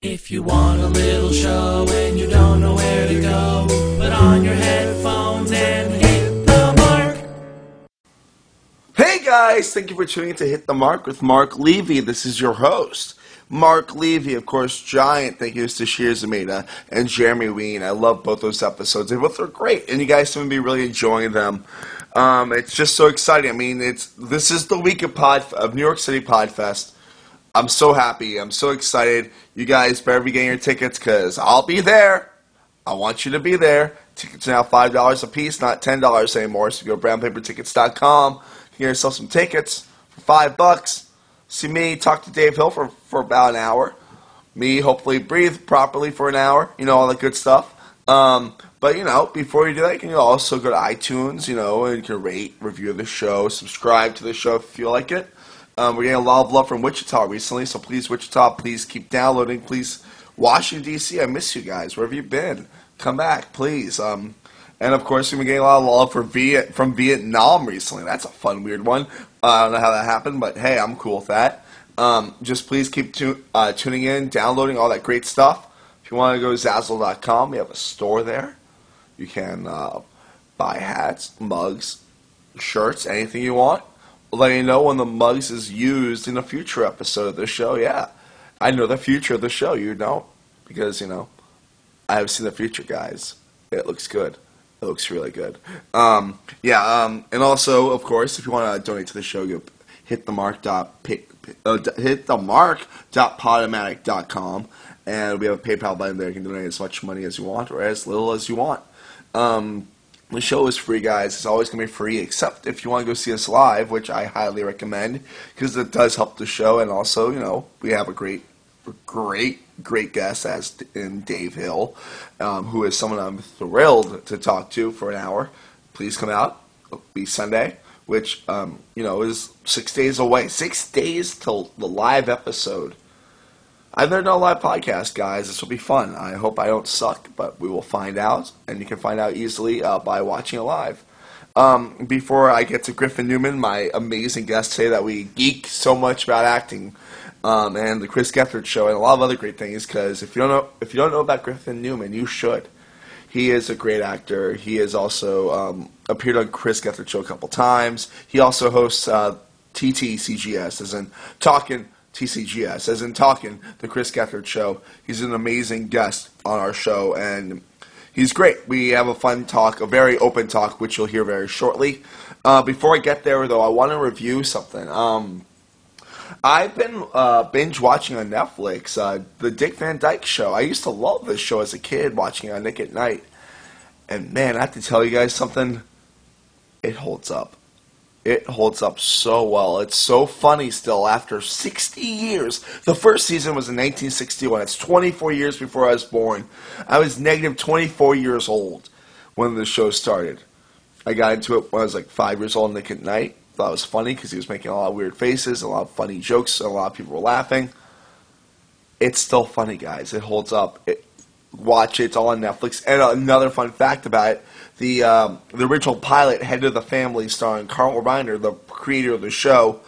If you want a little show and you don't know where to go, put on your headphones and hit the mark. Hey guys, thank you for tuning in to Hit the Mark with Mark Levy. This is your host, Mark Levy. Of course, giant thank yous to Sheer Zameda and Jeremy Ween. I love both those episodes. They both are great, and you guys seem to be really enjoying them. It's just so exciting. I mean, this is the week of New York City Podfest. I'm so happy. I'm so excited. You guys better be getting your tickets because I'll be there. I want you to be there. Tickets are now $5 a piece, not $10 anymore. So go to brownpapertickets.com. Get yourself some tickets for $5. See me talk to Dave Hill for about an hour. Me hopefully breathe properly for an hour. You know, all that good stuff. But, you know, before you do that, you can also go to iTunes, you know, and you can rate, review the show, subscribe to the show if you feel like it. We're getting a lot of love from Wichita recently, so please, Wichita, please keep downloading. Please, Washington, D.C., I miss you guys. Where have you been? Come back, please. And, of course, we've been getting a lot of love from Vietnam recently. That's a fun, weird one. I don't know how that happened, but, hey, I'm cool with that. Just please keep tuning in, downloading all that great stuff. If you want to go to Zazzle.com, we have a store there. You can buy hats, mugs, shirts, anything you want. Let you know when the mugs is used in a future episode of the show. Yeah, I know the future of the show. You don't, because, you know, I have seen the future, guys. It looks good. It looks really good. And also, of course, if you want to donate to the show, go hitthemark.podomatic.com, and we have a PayPal button there. You can donate as much money as you want or as little as you want. The show is free, guys. It's always going to be free, except if you want to go see us live, which I highly recommend, because it does help the show. And also, you know, we have a great guest, as in Dave Hill, who is someone I'm thrilled to talk to for an hour. Please come out. It'll be Sunday, which, you know, is 6 days away. 6 days till the live episode. I've never done a live podcast, guys. This will be fun. I hope I don't suck, but we will find out, and you can find out easily by watching it live. Before I get to Griffin Newman, my amazing guest today that we geek so much about acting, and the Chris Gethard Show, and a lot of other great things. Because if you don't know about Griffin Newman, you should. He is a great actor. He has also appeared on Chris Gethard Show a couple times. He also hosts TTCGS, as in Talking TCGS, as in Talking, the Chris Gethard Show. He's an amazing guest on our show, and he's great. We have a fun talk, a very open talk, which you'll hear very shortly. Before I get there, though, I want to review something. I've been binge watching on Netflix, the Dick Van Dyke Show. I used to love this show as a kid, watching it on Nick at Night. And man, I have to tell you guys something. It holds up. It holds up so well. It's so funny still after 60 years. The first season was in 1961. It's 24 years before I was born. I was negative 24 years old when the show started. I got into it when I was like 5 years old, Nick at Night. Thought it was funny because he was making a lot of weird faces, a lot of funny jokes, and a lot of people were laughing. It's still funny, guys. It holds up. Watch it. It's all on Netflix. And another fun fact about it, the original pilot, Head of the Family, starring Carl Reiner, the creator of the show,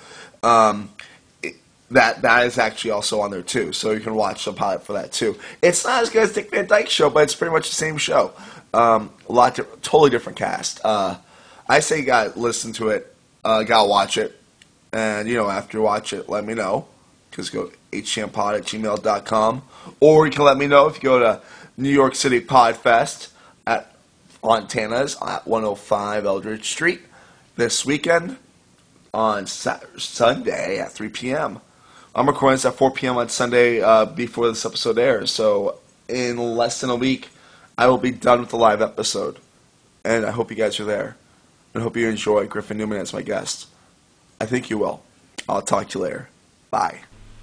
that is actually also on there too. So you can watch the pilot for that too. It's not as good as Dick Van Dyke Show, but it's pretty much the same show. Totally different cast. I say you gotta listen to it, gotta watch it, and you know, after you watch it, let me know. Just go hcmpod@gmail.com, or you can let me know if you go to New York City Podfest at Fontana's at 105 Eldridge Street this weekend on Sunday at 3 p.m. I'm recording this at 4 p.m. on Sunday before this episode airs, so in less than a week, I will be done with the live episode. And I hope you guys are there. And I hope you enjoy Griffin Newman as my guest. I think you will. I'll talk to you later. Bye.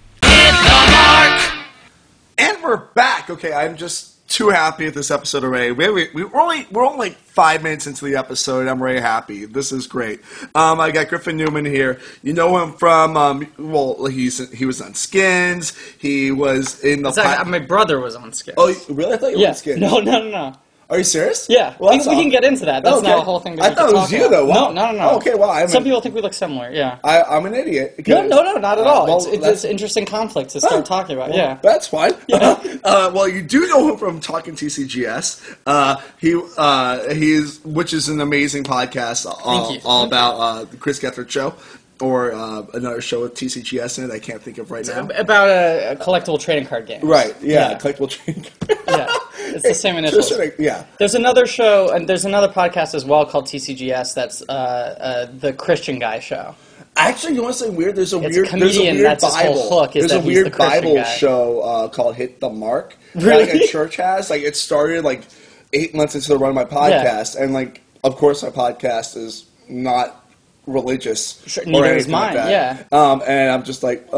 And we're back. Okay, I'm just too happy with this episode already. We're only like 5 minutes into the episode, and I'm very happy. This is great. I got Griffin Newman here. You know him from he was on Skins. He was in the. My brother was on Skins. Oh, really? I thought you were on Skins. No. Are you serious? Yeah, Well, we can get into that. That's Okay. not a whole thing that I we thought can it was talk you, about. though. Wow. No. Oh, okay, well, Some people think we look similar, yeah. I'm an idiot. No, Because, not at all. well, It's an interesting conflict to start talking about, well, yeah. That's fine. Yeah. Well, you do know him from Talking TCGS. He's which is an amazing podcast all about the Chris Gethard show. Or another show with TCGS in it I can't think of right now. About a collectible trading card game. Right, yeah. Collectible trading card. Yeah, it's the same initials. Yeah. There's another show, and there's another podcast as well called TCGS that's the Christian Guy show. Actually, you want to say weird? There's a It's weird a comedian, Bible. that's his whole hook, is There's that a he's weird the Christian Bible guy. show called Hit the Mark. Really? Like a church has. Like it started like 8 months into the run of my podcast, and like of course my podcast is not religious. Sure, or neither is anything like mine, that. yeah. And I'm just like,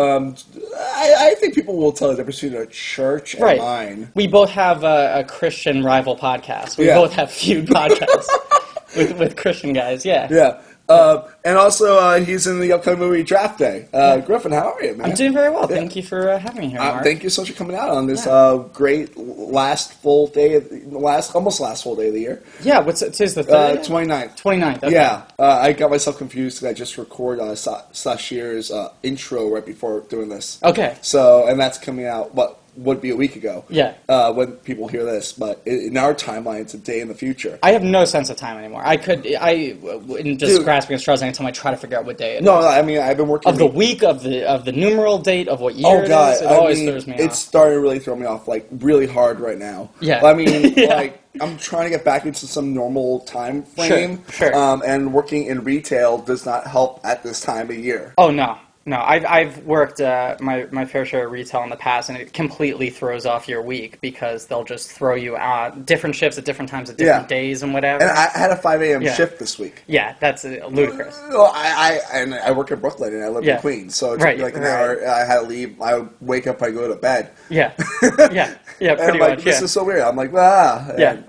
I think people will tell the difference between a church and mine. We both have a Christian rival podcast. We Yeah. both have feud podcasts with Christian guys, yeah. Yeah. And also, he's in the upcoming movie Draft Day. Griffin, how are you, man? I'm doing very well. Thank you for having me here, Mark. Thank you so much for coming out on this great last full day, almost last full day of the year. Yeah, today's the 30th? 29th. 29th, okay. Yeah, I got myself confused because I just recorded Sashir's intro right before doing this. Okay. So, and that's coming out, what would be a week ago. Yeah. When people hear this, but in our timeline, it's a day in the future. I have no sense of time anymore. In just grasping at straws anytime I try to figure out what day it is. No, I mean, I've been working... Of the week, of the numeral date, of what year Oh, God. it is. It always throws me off. It's starting to really throw me off, like, really hard right now. Yeah. I mean, Yeah. like, I'm trying to get back into some normal time frame. Sure. And working in retail does not help at this time of year. Oh, no. I've worked my fair share of retail in the past, and it completely throws off your week because they'll just throw you out different shifts at different times at different days and whatever. And I had a 5 a.m. shift this week. Yeah, that's ludicrous. Well, I work in Brooklyn and I live in Queens, so it took me like an hour. I had to leave. I would wake up, I go to bed. Yeah, yeah, and pretty I'm like, much. this is so weird. I'm like, yeah.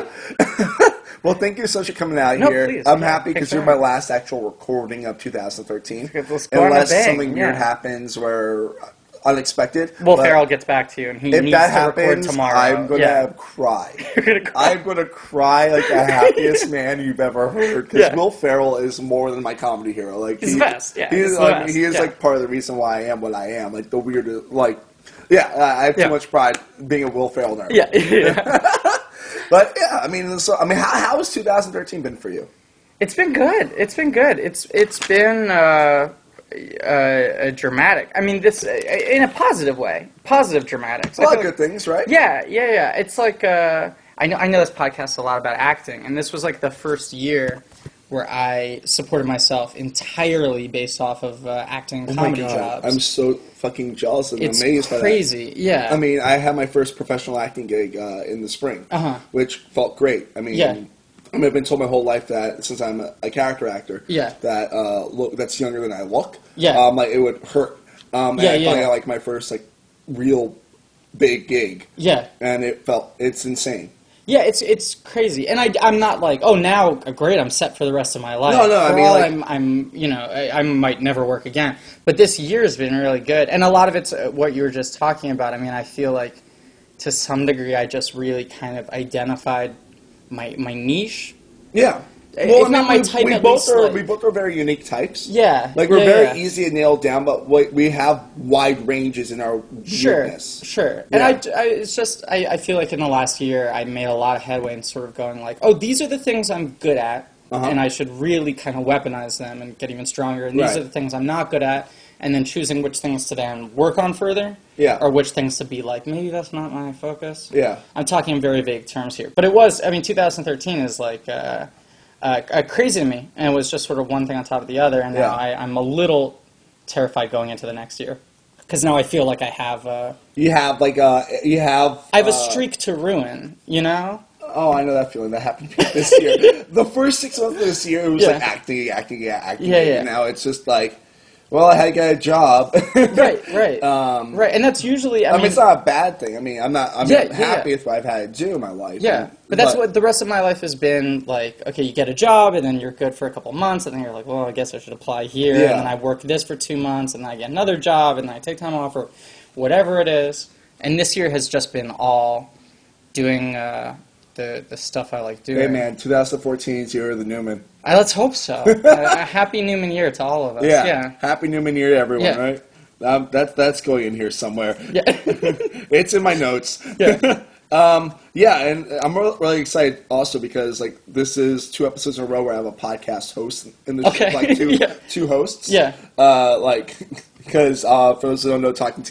Well, thank you so much for coming out here. Please, I'm happy because you're my last actual recording of 2013. Let's go on a Unless bang, something weird happens where unexpected. Will Ferrell gets back to you and he if needs that to happens, record tomorrow. I'm going to cry. You're gonna cry. I'm going to cry like the happiest man you've ever heard because Yeah. Will Ferrell is more than my comedy hero. Like He's the best. Yeah, he's he's the like best. he is Yeah. like part of the reason why I am what I am. Like the weird I have too much pride being a Will Ferrell nerd. Yeah. But yeah, I mean, how has 2013 been for you? It's been good. It's been been dramatic. I mean, this in a positive way. Positive dramatics. A lot of good things, right? Yeah. It's like I know this podcast is a lot about acting, and this was like the first year where I supported myself entirely based off of acting and comedy jobs. I'm so fucking jealous and It's amazed by that. crazy. Yeah. I mean, I had my first professional acting gig in the spring, which felt great. I mean, I've been told my whole life that since I'm a character actor, that that's younger than I look. Yeah. Like it would hurt. And I finally got like my first like real big gig. Yeah. And it's insane. Yeah, it's crazy, and I'm not like, oh, now great, I'm set for the rest of my life. No, I mean, I might never work again. But this year has been really good, and a lot of it's what you were just talking about. I mean, I feel like to some degree, I just really kind of identified my niche. Yeah. Well, it's not my type. We both are very unique types. Yeah, like we're very easy to nail down, but we have wide ranges in our weirdness. Sure. Yeah. And it's just I feel like in the last year I made a lot of headway in sort of going like, oh, these are the things I'm good at, and I should really kind of weaponize them and get even stronger. And these are the things I'm not good at, and then choosing which things to then work on further. Yeah. Or which things to be like, maybe that's not my focus. Yeah. I'm talking in very vague terms here, but it was. I mean, 2013 is like. Crazy to me, and it was just sort of one thing on top of the other, and now I'm a little terrified going into the next year, because now I feel like I have a streak to ruin, you know? Oh, I know that feeling. That happened to me this year. The first 6 months of this year, it was like acting. Yeah. Now it's just like, well, I had to get a job. Right. And that's usually. I mean, it's not a bad thing. I mean, I'm happy with what I've had to do in my life. Yeah, but that's what the rest of my life has been like. Okay, you get a job, and then you're good for a couple months, and then you're like, well, I guess I should apply here, and then I work this for 2 months, and then I get another job, and then I take time off, or whatever it is. And this year has just been all doing the stuff I like doing. Hey man, 2014's year of the Newman. Let's hope so. A happy Newman year to all of us. Yeah. Happy Newman year to everyone, Yeah. right? That's going in here somewhere. Yeah. It's in my notes. Yeah. And I'm really excited also because like this is 2 episodes in a row where I have a podcast host in the show, like two hosts. Yeah. Because for those who don't know, Talking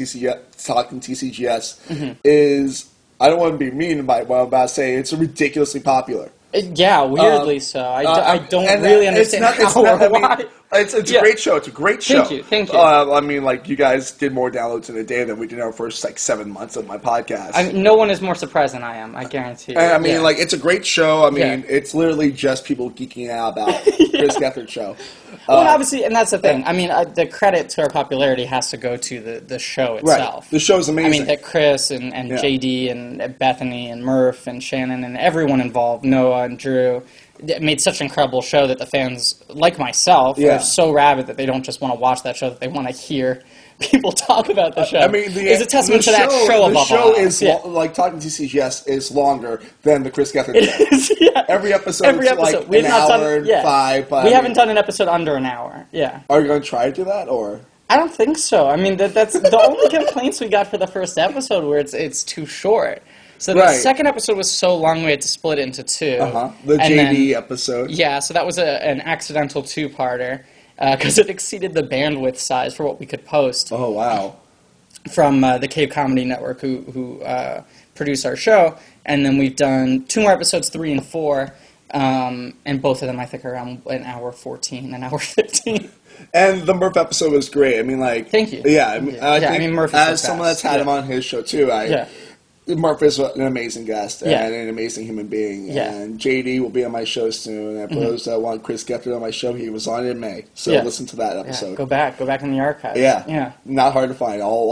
TCGS is, I don't want to be mean by what I'm about to say, it's ridiculously popular. Yeah, weirdly so. I don't really understand how or why. It's a great show. It's a great show. Thank you. I mean, like, you guys did more downloads in a day than we did in our first, 7 months of my podcast. I mean, no one is more surprised than I am, I guarantee you. And, I mean, it's a great show. I mean, it's literally just people geeking out about Chris Gethard's show. Well, obviously, and that's the thing. I mean, the credit to our popularity has to go to the show itself. Right. The show's amazing. I mean, that Chris and JD and Bethany and Murph and Shannon and everyone involved, Noah and Drew, made such an incredible show that the fans, like myself, are so rabid that they don't just want to watch that show, that they want to hear people talk about the show. I mean, it's a testament to that show above all. The show is, like, Talking TCGS is longer than the Chris Gethard show. It is, yeah. Every episode is like we have an not hour done, and 5. But we haven't done an episode under an hour, Are you going to try to do that, or...? I don't think so. I mean, that's the only complaints we got for the first episode, where it's too short. So the second episode was so long we had to split it into 2. The JD episode. Yeah, so that was an accidental 2-parter because it exceeded the bandwidth size for what we could post. Oh, wow. From the Cave Comedy Network, who produce our show. And then we've done 2 more episodes, 3 and 4, and both of them I think are around an hour 14, an hour 15. And the Murph episode was great. I mean, like... Thank you. Yeah, I mean, Murph is as someone that's had him on his show, too, Murph is an amazing guest and an amazing human being. Yeah. And JD will be on my show soon. And for those that want Chris Gethard on my show, he was on in May. So listen to that episode. Yeah, go back in the archives. Yeah. Not hard to find. All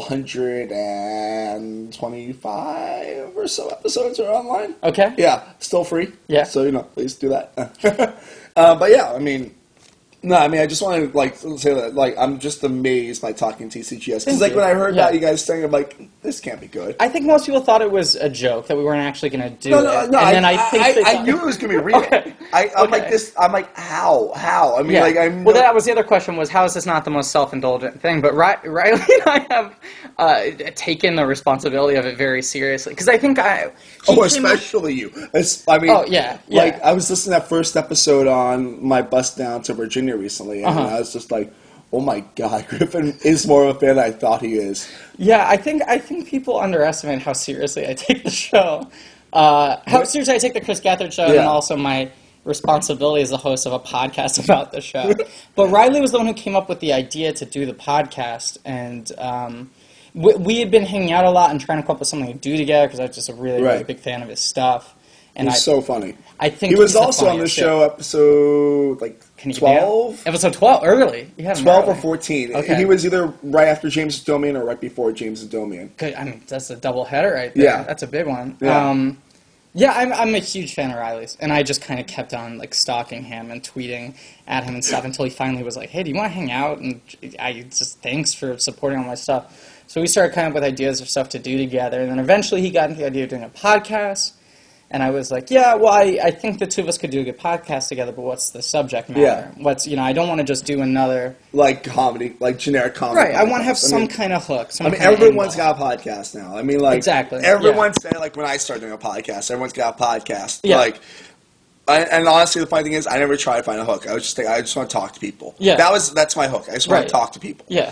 125 or so episodes are online. Okay. Yeah, still free. Yeah. So, please do that. But yeah, I mean... No, I mean, I just want to, say that, I'm just amazed by Talking TCGS. Because, when I heard that, you guys saying, I'm like, this can't be good. I think most people thought it was a joke, that we weren't actually going to do it. No, and then I knew it was going to be real. Okay. I'm like, how? I mean, that was the other question, was how is this not the most self-indulgent thing? But Riley and I have taken the responsibility of it very seriously. Because I think especially you. I mean, Like, I was listening to that first episode on my bus down to Virginia recently, and I was just like, oh my God, Griffin is more of a fan than I thought he is. Yeah, I think people underestimate how seriously I take the show. How seriously I take the Chris Gethard show, and also my responsibility as the host of a podcast about the show. But Riley was the one who came up with the idea to do the podcast, and we had been hanging out a lot and trying to come up with something to do together, because I was just a really, really big fan of his stuff. And he's so funny. I think he was also on the show episode 12. Episode 12, early. 12 or 14. Okay. He was either right after James Domian or right before James Domian. Good. I mean, that's a double header right there. Yeah, that's a big one. Yeah. I'm a huge fan of Riley's, and I just kind of kept on stalking him and tweeting at him and stuff until he finally was like, "Hey, do you want to hang out?" And I just, thanks for supporting all my stuff. So we started coming up with ideas of stuff to do together, and then eventually he got into the idea of doing a podcast. And I was like, I think the 2 of us could do a good podcast together, but what's the subject matter? Yeah. I don't want to just do another... comedy, generic comedy. Right, I want to have some kind of hook. Everyone's got a podcast now. I mean, exactly. Everyone's saying, when I started doing a podcast, everyone's got a podcast. Yeah. And honestly, the funny thing is, I never tried to find a hook. I was just I just want to talk to people. Yeah. That's my hook. I just want to talk to people. Yeah.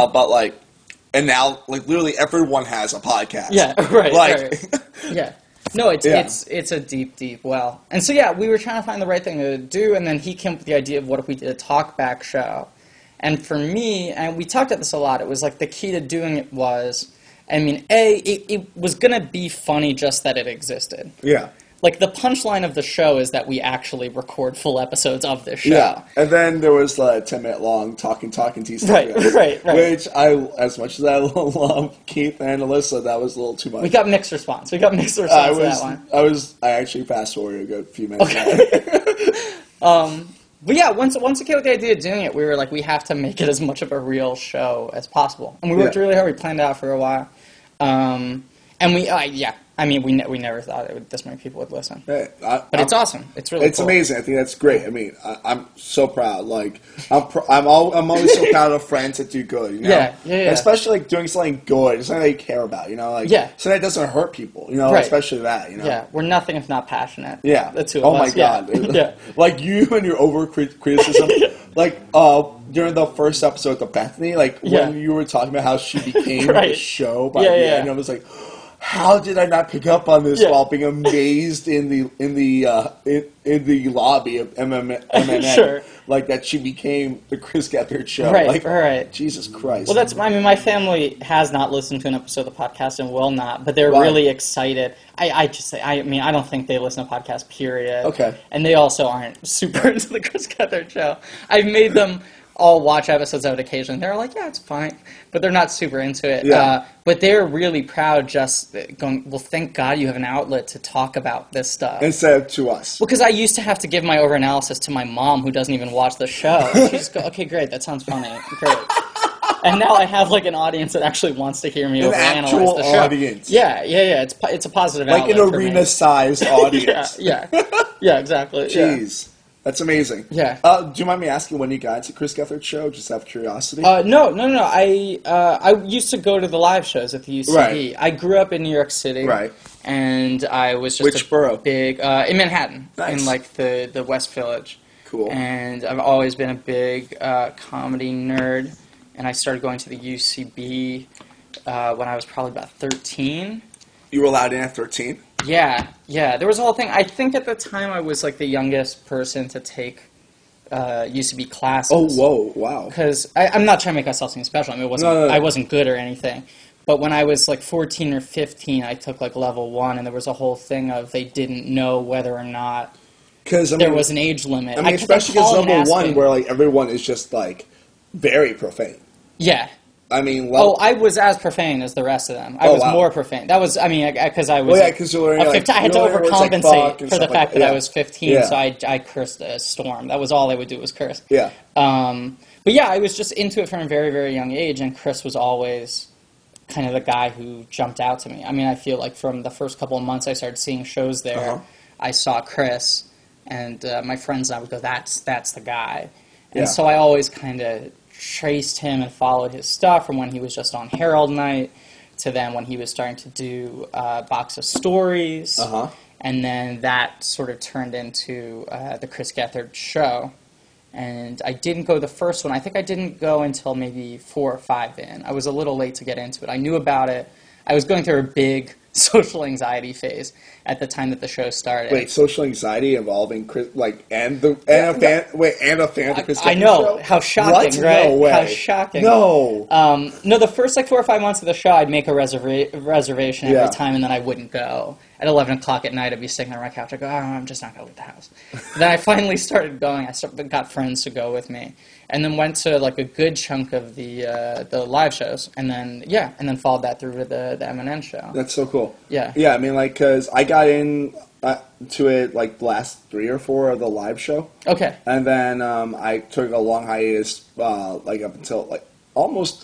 And now, literally everyone has a podcast. Yeah, right. Yeah. No, it's a deep well. And so, we were trying to find the right thing to do, and then he came up with the idea of what if we did a talkback show. And for me, and we talked about this a lot, it was the key to doing it was, it was going to be funny just that it existed. Yeah. The punchline of the show is that we actually record full episodes of this show. Yeah, and then there was the 10-minute long talking TCGS. Right. Which as much as I love Keith and Alyssa, that was a little too much. We got mixed response. To that one. I actually fast-forwarded a few minutes. Okay. But once we came with the idea of doing it, we were we have to make it as much of a real show as possible. And we worked really hard. We planned it out for a while. And we never thought this many people would listen. Hey, But it's awesome. It's really It's cool. amazing. I think that's great. I mean, I'm so proud. Like, I'm always so proud of friends that do good. You know? Yeah. And especially like doing something good, something that you care about. You know, like something that doesn't hurt people. You know, Right. especially that. You know, Yeah, we're nothing if not passionate. yeah. The two of oh us. my god. Yeah. Like you and your over criticism. Like during the first episode of Bethany, like when you were talking about how she became Right. the show by the Yeah. end, I was like, how did I not pick up on this while being amazed in the lobby of MMN? Sure. Like that she became the Chris Gethard show. Right, like, right. Jesus Christ. Well, my family has not listened to an episode of the podcast and will not, but they're Right. really excited. I don't think they listen to podcasts, period. Okay. And they also aren't super into the Chris Gethard show. I've made them all watch episodes of it occasionally. They're like, yeah, it's fine. But they're not super into it. Yeah. But they're really proud, just going, well, thank God you have an outlet to talk about this stuff. Instead of to us. Because I used to have to give my overanalysis to my mom, who doesn't even watch the show. And she'd just go, okay, great, that sounds funny. Great. And now I have like an audience that actually wants to hear me An overanalyze actual the show. audience. Yeah. It's a positive Like outlet an for me. arena-sized audience. Yeah, exactly. Jeez. That's amazing. Yeah. Do you mind me asking when you got to Chris Gethard show? Just out of curiosity. No. I used to go to the live shows at the UCB. Right. I grew up in New York City. Right. And I was just Which borough? big in Manhattan, Nice. in like the West Village. Cool. And I've always been a big comedy nerd. And I started going to the UCB when I was probably about 13. You were allowed in at 13? Yeah. There was a whole thing. I think at the time I was like the youngest person to take UCB classes. Oh, whoa, wow. Because I'm not trying to make myself seem special. I mean, No. I wasn't good or anything. But when I was like 14 or 15, I took like level 1, and there was a whole thing of they didn't know whether or not there was an age limit. I mean, especially because level 1, where like everyone is just like very profane. Yeah. I mean, I was as profane as the rest of them. I was more profane. That was, because I was. Well, yeah, because you're learning. I had to overcompensate for the fact that I was 15, Yeah. so I cursed a storm. That was all I would do was curse. Yeah. But yeah, I was just into it from a very, very young age, and Chris was always kind of the guy who jumped out to me. I mean, I feel like from the first couple of months I started seeing shows there, I saw Chris, and my friends and I would go, that's the guy. And so I always kind of traced him and followed his stuff from when he was just on Herald Night to then when he was starting to do Box of Stories. And then that sort of turned into the Chris Gethard show. And I didn't go the first one. I think I didn't go until maybe 4 or 5 in. I was a little late to get into it. I knew about it. I was going through a big social anxiety phase at the time that the show started. Wait, social anxiety involving Chris, and a fan of the Chris Gethard I know. show? How shocking, What? right? No way. How shocking. No. No, the first 4 or 5 months of the show, I'd make a reservation every time, and then I wouldn't go. At 11 o'clock at night, I'd be sitting there on my couch. I'd go, I'm just not going to leave the house. Then I finally started going. I got friends to go with me. And then went to like a good chunk of the live shows. And then followed that through to the MNN show. That's so cool. Yeah. Yeah, I mean, like, because I got in to it like the last 3 or 4 of the live show. Okay. And then I took a long hiatus, like up until like almost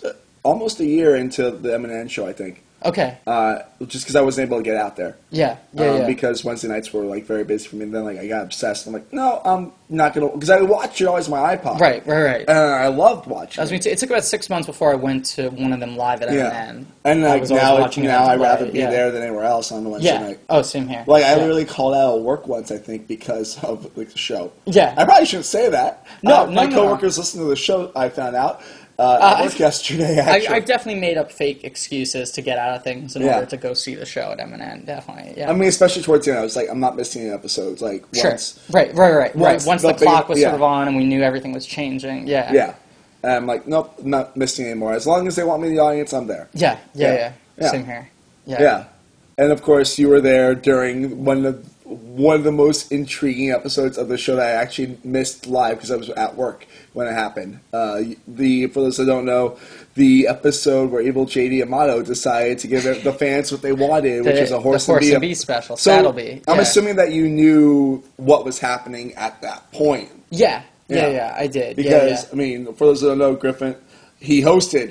a year into the MNN show, I think. Okay. Just because I wasn't able to get out there. Yeah. Because Wednesday nights were like very busy for me. And then like I got obsessed. I'm like, no, I'm not gonna, because I watched it always on my iPod. Right. And I loved watching. That was me too. It took about 6 months before I went to one of them live at MNN. And like now I'd rather be yeah. there than anywhere else on the Wednesday night. Oh, same here. Like I literally called out of work once, I think, because of like the show. Yeah. I probably shouldn't say that. No, my coworkers listen to the show. I found out at work yesterday. Actually, I've definitely made up fake excuses to get out of things in order to go see the show at MNN. Definitely. Yeah. I mean, especially towards the end, I was like, I'm not missing any episodes. Like once, right. Once the clock was sort of on and we knew everything was changing. Yeah. Yeah. And I'm like, nope, I'm not missing anymore. As long as they want me in the audience, I'm there. Yeah. Same here. Yeah. And of course, you were there during one of the most intriguing episodes of the show that I actually missed live because I was at work when it happened. For those that don't know, the episode where Abel J.D. Amato decided to give the fans what they wanted, which is a horse and bee special. So Saddle Bee. I'm assuming that you knew what was happening at that point. Yeah, I did. Because, I mean, for those that don't know, Griffin, he hosted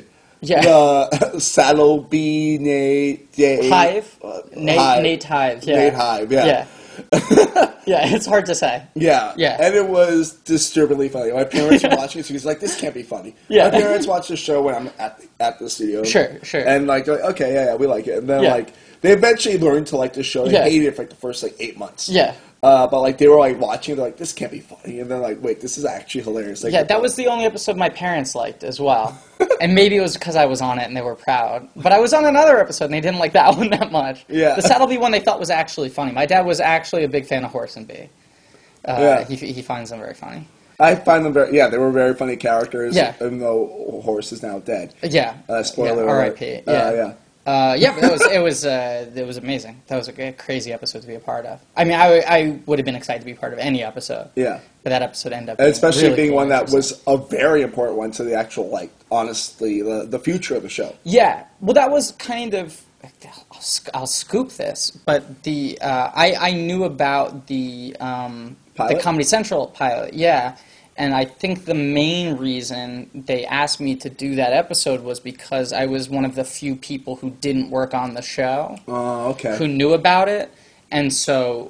Yeah. The Saddleby Nate Hive? Hive. Nate Hive, yeah. Nate Hive, yeah. Yeah. Yeah, it's hard to say. Yeah. Yeah. And it was disturbingly funny. My parents were watching it, so he's like, this can't be funny. Yeah. My parents watch the show when I'm at the studio. Sure. And like, they're like, okay, yeah, we like it. And then Yeah. like, they eventually learned to like the show. They Yeah. hated it for like the first like 8 months. Yeah. But like they were like watching, they're like, this can't be funny. And then like, wait, this is actually hilarious. Like, Yeah, that was the only episode my parents liked as well. And maybe it was because I was on it and they were proud. But I was on another episode and they didn't like that one that much. Yeah. The Saddleby one they thought was actually funny. My dad was actually a big fan of Horse and Bee. Yeah. He finds them very funny. I find them very, they were very funny characters. Yeah. Even though Horse is now dead. Yeah. Spoiler Yeah, alert. R.I.P. Yeah. Yeah. But it was amazing. That was a crazy episode to be a part of. I mean, I would have been excited to be part of any episode. Yeah. But that episode ended up And being especially really being cool, one that interesting. was a very important one to the actual, like, honestly, the future of the show. Yeah, well, that was kind of. I'll scoop this, but the I knew about the Comedy Central pilot, yeah, and I think the main reason they asked me to do that episode was because I was one of the few people who didn't work on the show, Okay. who knew about it, and so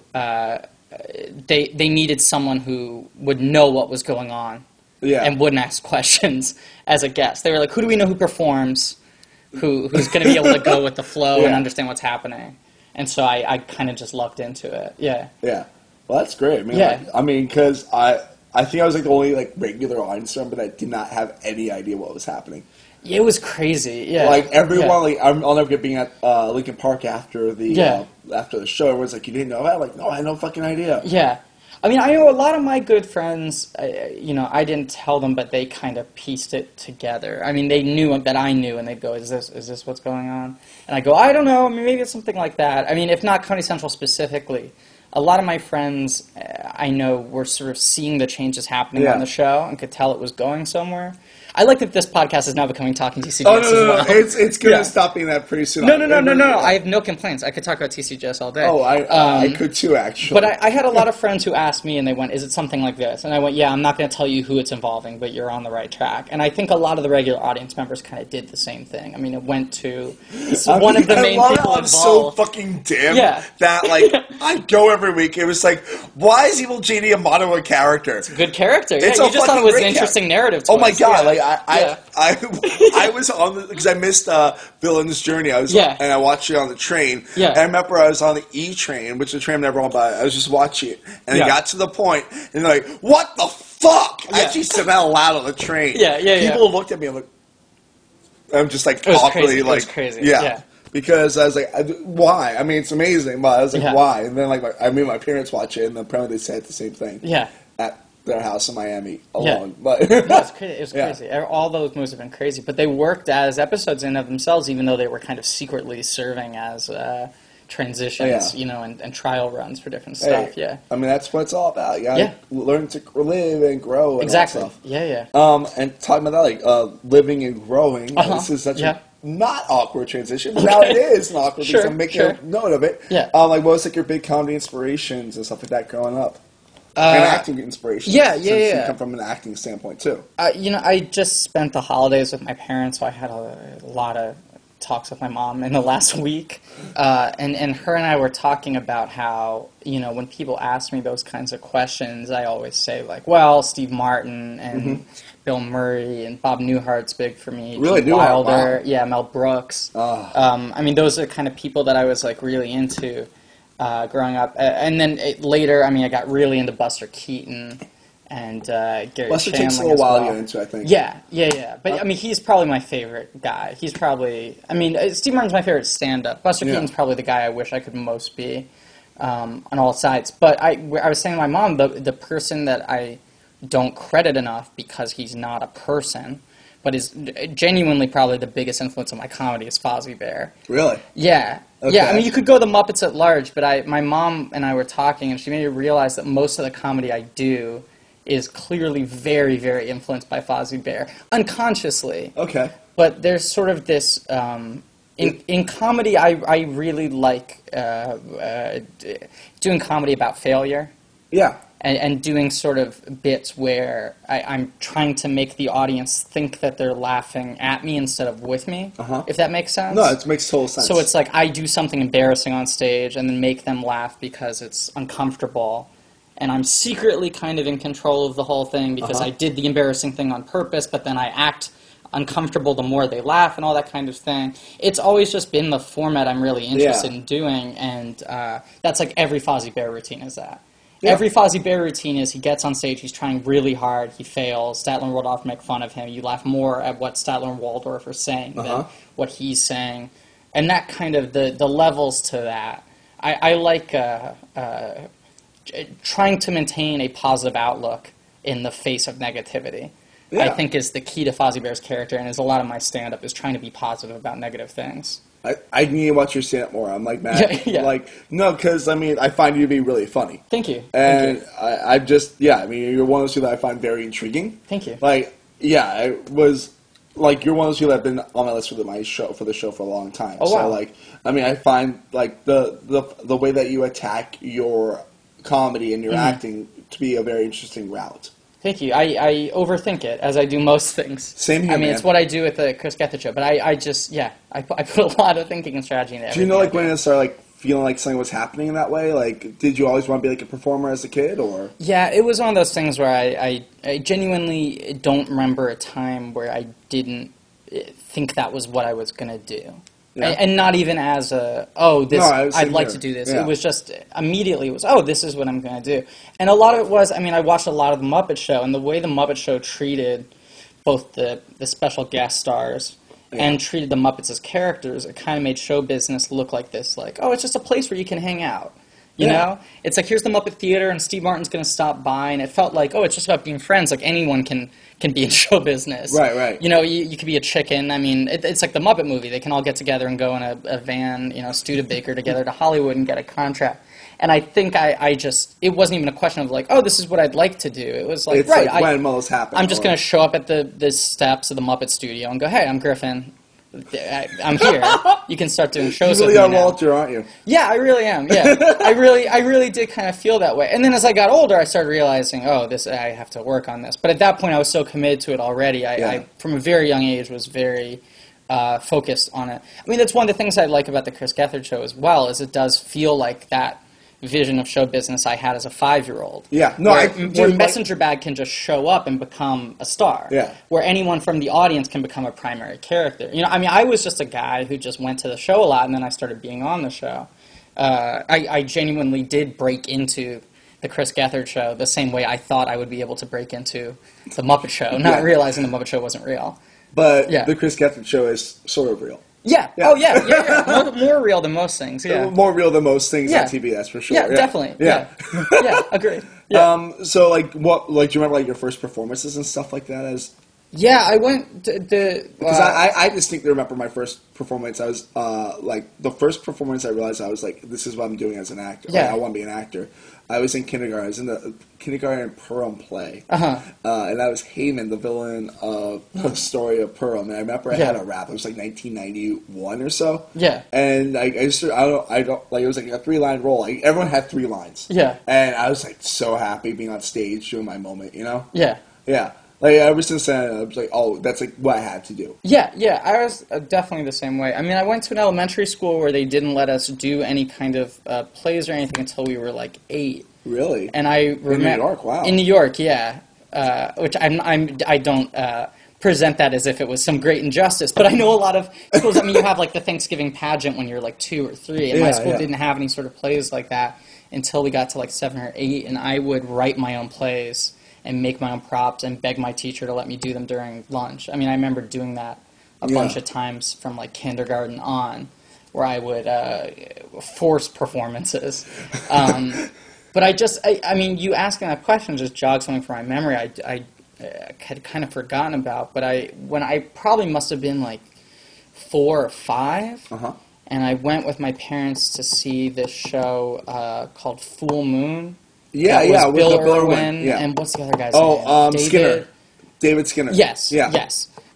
they needed someone who would know what was going on. Yeah. And wouldn't ask questions as a guest. They were like, who do we know who performs, who's going to be able to go with the flow and understand what's happening? And so I kind of just lucked into it. Yeah. Yeah. Well, that's great. I mean, Yeah. because I think I was like the only like regular audience member that did not have any idea what was happening. It was crazy. Yeah. Like everyone, Yeah. like I'll never get being at Lincoln Park after the show. Everyone's like, you didn't know that? I'm like, no, I had no fucking idea. Yeah. I mean, I know a lot of my good friends, I didn't tell them, but they kind of pieced it together. I mean, they knew that I knew, and they'd go, is this what's going on? And I go, I don't know, I mean, maybe it's something like that. I mean, if not Comedy Central specifically, a lot of my friends I know were sort of seeing the changes happening on the show and could tell it was going somewhere. I like that this podcast is now becoming Talking TCGS Oh, no. as well. It's going to stop being that pretty soon. No. I have no complaints. I could talk about TCGS all day. Oh, I could too, actually. But I had a lot of friends who asked me, and they went, is it something like this? And I went, yeah, I'm not going to tell you who it's involving, but you're on the right track. And I think a lot of the regular audience members kind of did the same thing. I mean, it went to one of the main people I'm so involved. fucking dim Yeah. that, like, I go every week. It was like, why is Evil Genie Amato a character? Good character. It's Yeah, a you just thought it fucking was an great interesting narrative Oh my twist. god! Yeah. Like I was on because I missed Villain's Journey. I was and I watched it on the train. Yeah. And I remember I was on the E train, which the train never on by. I was just watching it, and it got to the point, and they're like, "What the fuck?" I actually said that aloud on the train. People looked at me. I'm just like awkwardly crazy. like, It was crazy. Yeah. Because I was like, why? I mean, it's amazing, but I was like, why? And then like I made my parents watch it, and apparently they said the same thing. Yeah. At their house in Miami alone. But No, it's crazy. It was crazy. All those movies have been crazy, but they worked as episodes in of themselves, even though they were kind of secretly serving as transitions, and trial runs for different stuff. Yeah. I mean, that's what it's all about. You gotta learn to live and grow. And Exactly. All that stuff. Yeah. And talking about that, like living and growing. This is such a not awkward transition, but now it is an awkward because I'm making a note of it. Yeah. Like, what was like your big comedy inspirations and stuff like that growing up? And acting inspirations. Since you come from an acting standpoint too. I just spent the holidays with my parents, so I had a lot of talks with my mom in the last week, and her and I were talking about how when people ask me those kinds of questions, I always say like, well, Steve Martin and Bill Murray and Bob Newhart's big for me. Really, Gene Wilder, wow. Mel Brooks. I mean, those are the kind of people that I was like really into growing up, and then later, I mean, I got really into Buster Keaton. And Gary Buster Shandling takes a little while well. to get into, I think. Yeah. But, I mean, he's probably my favorite guy. He's probably... I mean, Steve Martin's my favorite stand-up. Buster Keaton's probably the guy I wish I could most be on all sides. But I was saying to my mom, the person that I don't credit enough because he's not a person, but is genuinely probably the biggest influence on my comedy is Fozzie Bear. Really? Yeah. Okay. Yeah, I mean, you could go the Muppets at large, but my mom and I were talking, and she made me realize that most of the comedy I do is clearly very, very influenced by Fozzie Bear, unconsciously. Okay. But there's sort of this... in comedy, I really like doing comedy about failure. Yeah. and doing sort of bits where I'm trying to make the audience think that they're laughing at me instead of with me, if that makes sense. No, it makes total sense. So it's like I do something embarrassing on stage and then make them laugh because it's uncomfortable. And I'm secretly kind of in control of the whole thing because I did the embarrassing thing on purpose, but then I act uncomfortable the more they laugh and all that kind of thing. It's always just been the format I'm really interested in doing, and that's like every Fozzie Bear routine is that. Yeah. Every Fozzie Bear routine is he gets on stage, he's trying really hard, he fails, Statler and Waldorf make fun of him, you laugh more at what Statler and Waldorf are saying than what he's saying. And that kind of, the levels to that. I like trying to maintain a positive outlook in the face of negativity. I think is the key to Fozzie Bear's character, and is a lot of my stand-up is trying to be positive about negative things. I need to watch your stand-up more. I'm like, man, like, no, because, I mean, I find you to be really funny. Thank you. And Thank you. I just, I mean, you're one of those people that I find very intriguing. Thank you. Like, I was, like, you're one of those people that have been on my list for the show for a long time. Oh, wow. So, like, I mean, I find, like, the way that you attack your comedy and your acting to be a very interesting route. Thank you. I overthink it, as I do most things. Same here, I mean, man. It's what I do with the Chris Gethard show, but I just, I put a lot of thinking and strategy into everything. Do you know, like, when it started, like, feeling like something was happening in that way? Like, did you always want to be, like, a performer as a kid, or? Yeah, it was one of those things where I genuinely don't remember a time where I didn't think that was what I was going to do. Yeah. And not even as I'd like to do this. Yeah. It was just, immediately it was, this is what I'm going to do. And a lot of it was, I mean, I watched a lot of The Muppet Show, and the way The Muppet Show treated both the special guest stars and treated the Muppets as characters, it kind of made show business look like this, like, it's just a place where you can hang out. You know? It's like, here's the Muppet Theater, and Steve Martin's going to stop by, and it felt like, it's just about being friends. Like, anyone can be in show business. Right. You know, you could be a chicken. I mean, it's like the Muppet movie. They can all get together and go in a van, Studebaker together to Hollywood and get a contract. And I think it wasn't even a question of like, this is what I'd like to do. It was like, it's like when most happen. I'm just going to show up at the steps of the Muppet Studio and go, hey, I'm Griffin. I'm here. You can start doing shows with me now. You really are Walter, aren't you? Yeah, I really am. Yeah, I really did kind of feel that way. And then as I got older, I started realizing, I have to work on this. But at that point, I was so committed to it already. I from a very young age, was very focused on it. I mean, that's one of the things I like about the Chris Gethard show as well, is it does feel like that vision of show business I had as a 5-year-old. Yeah, no, where Messenger Bag can just show up and become a star. Yeah, where anyone from the audience can become a primary character. I mean, I was just a guy who just went to the show a lot, and then I started being on the show. I genuinely did break into the Chris Gethard show the same way I thought I would be able to break into the Muppet Show, not realizing the Muppet Show wasn't real. But the Chris Gethard show is sort of real. Yeah. Oh, yeah. More real than most things, yeah. More real than most things on TV, that's for sure. Yeah, definitely. Yeah. Agreed. Yeah. So, like, do you remember, like, your first performances and stuff like that as... Yeah, I went to because I distinctly remember my first performance. I was, the first performance I realized I was like, this is what I'm doing as an actor. Yeah. Like, I want to be an actor. I was in kindergarten. I was in the kindergarten Purim play. And I was Haman, the villain of the story of Purim. And I remember I had a rap. It was like 1991 or so. Yeah. And I it was like a 3-line role. Like, everyone had 3 lines. Yeah. And I was like so happy being on stage doing my moment, Yeah. Yeah. Like, ever since then, I was like, that's like what I had to do. Yeah, I was definitely the same way. I mean, I went to an elementary school where they didn't let us do any kind of plays or anything until we were like 8. Really? And I remember in New York, wow. In New York, yeah. Which I don't present that as if it was some great injustice, but I know a lot of schools. I mean, you have like the Thanksgiving pageant when you're like 2 or 3, and my school didn't have any sort of plays like that until we got to like 7 or 8, and I would write my own plays and make my own props and beg my teacher to let me do them during lunch. I mean, I remember doing that a bunch of times from like kindergarten on, where I would force performances. But I mean, you asking that question just jogged something from my memory I had kind of forgotten about. But when I probably must have been like 4 or 5, and I went with my parents to see this show called Full Moon. Yeah, Bill Irwin, and what's the other guy's name? Skinner. David Skinner. Yes.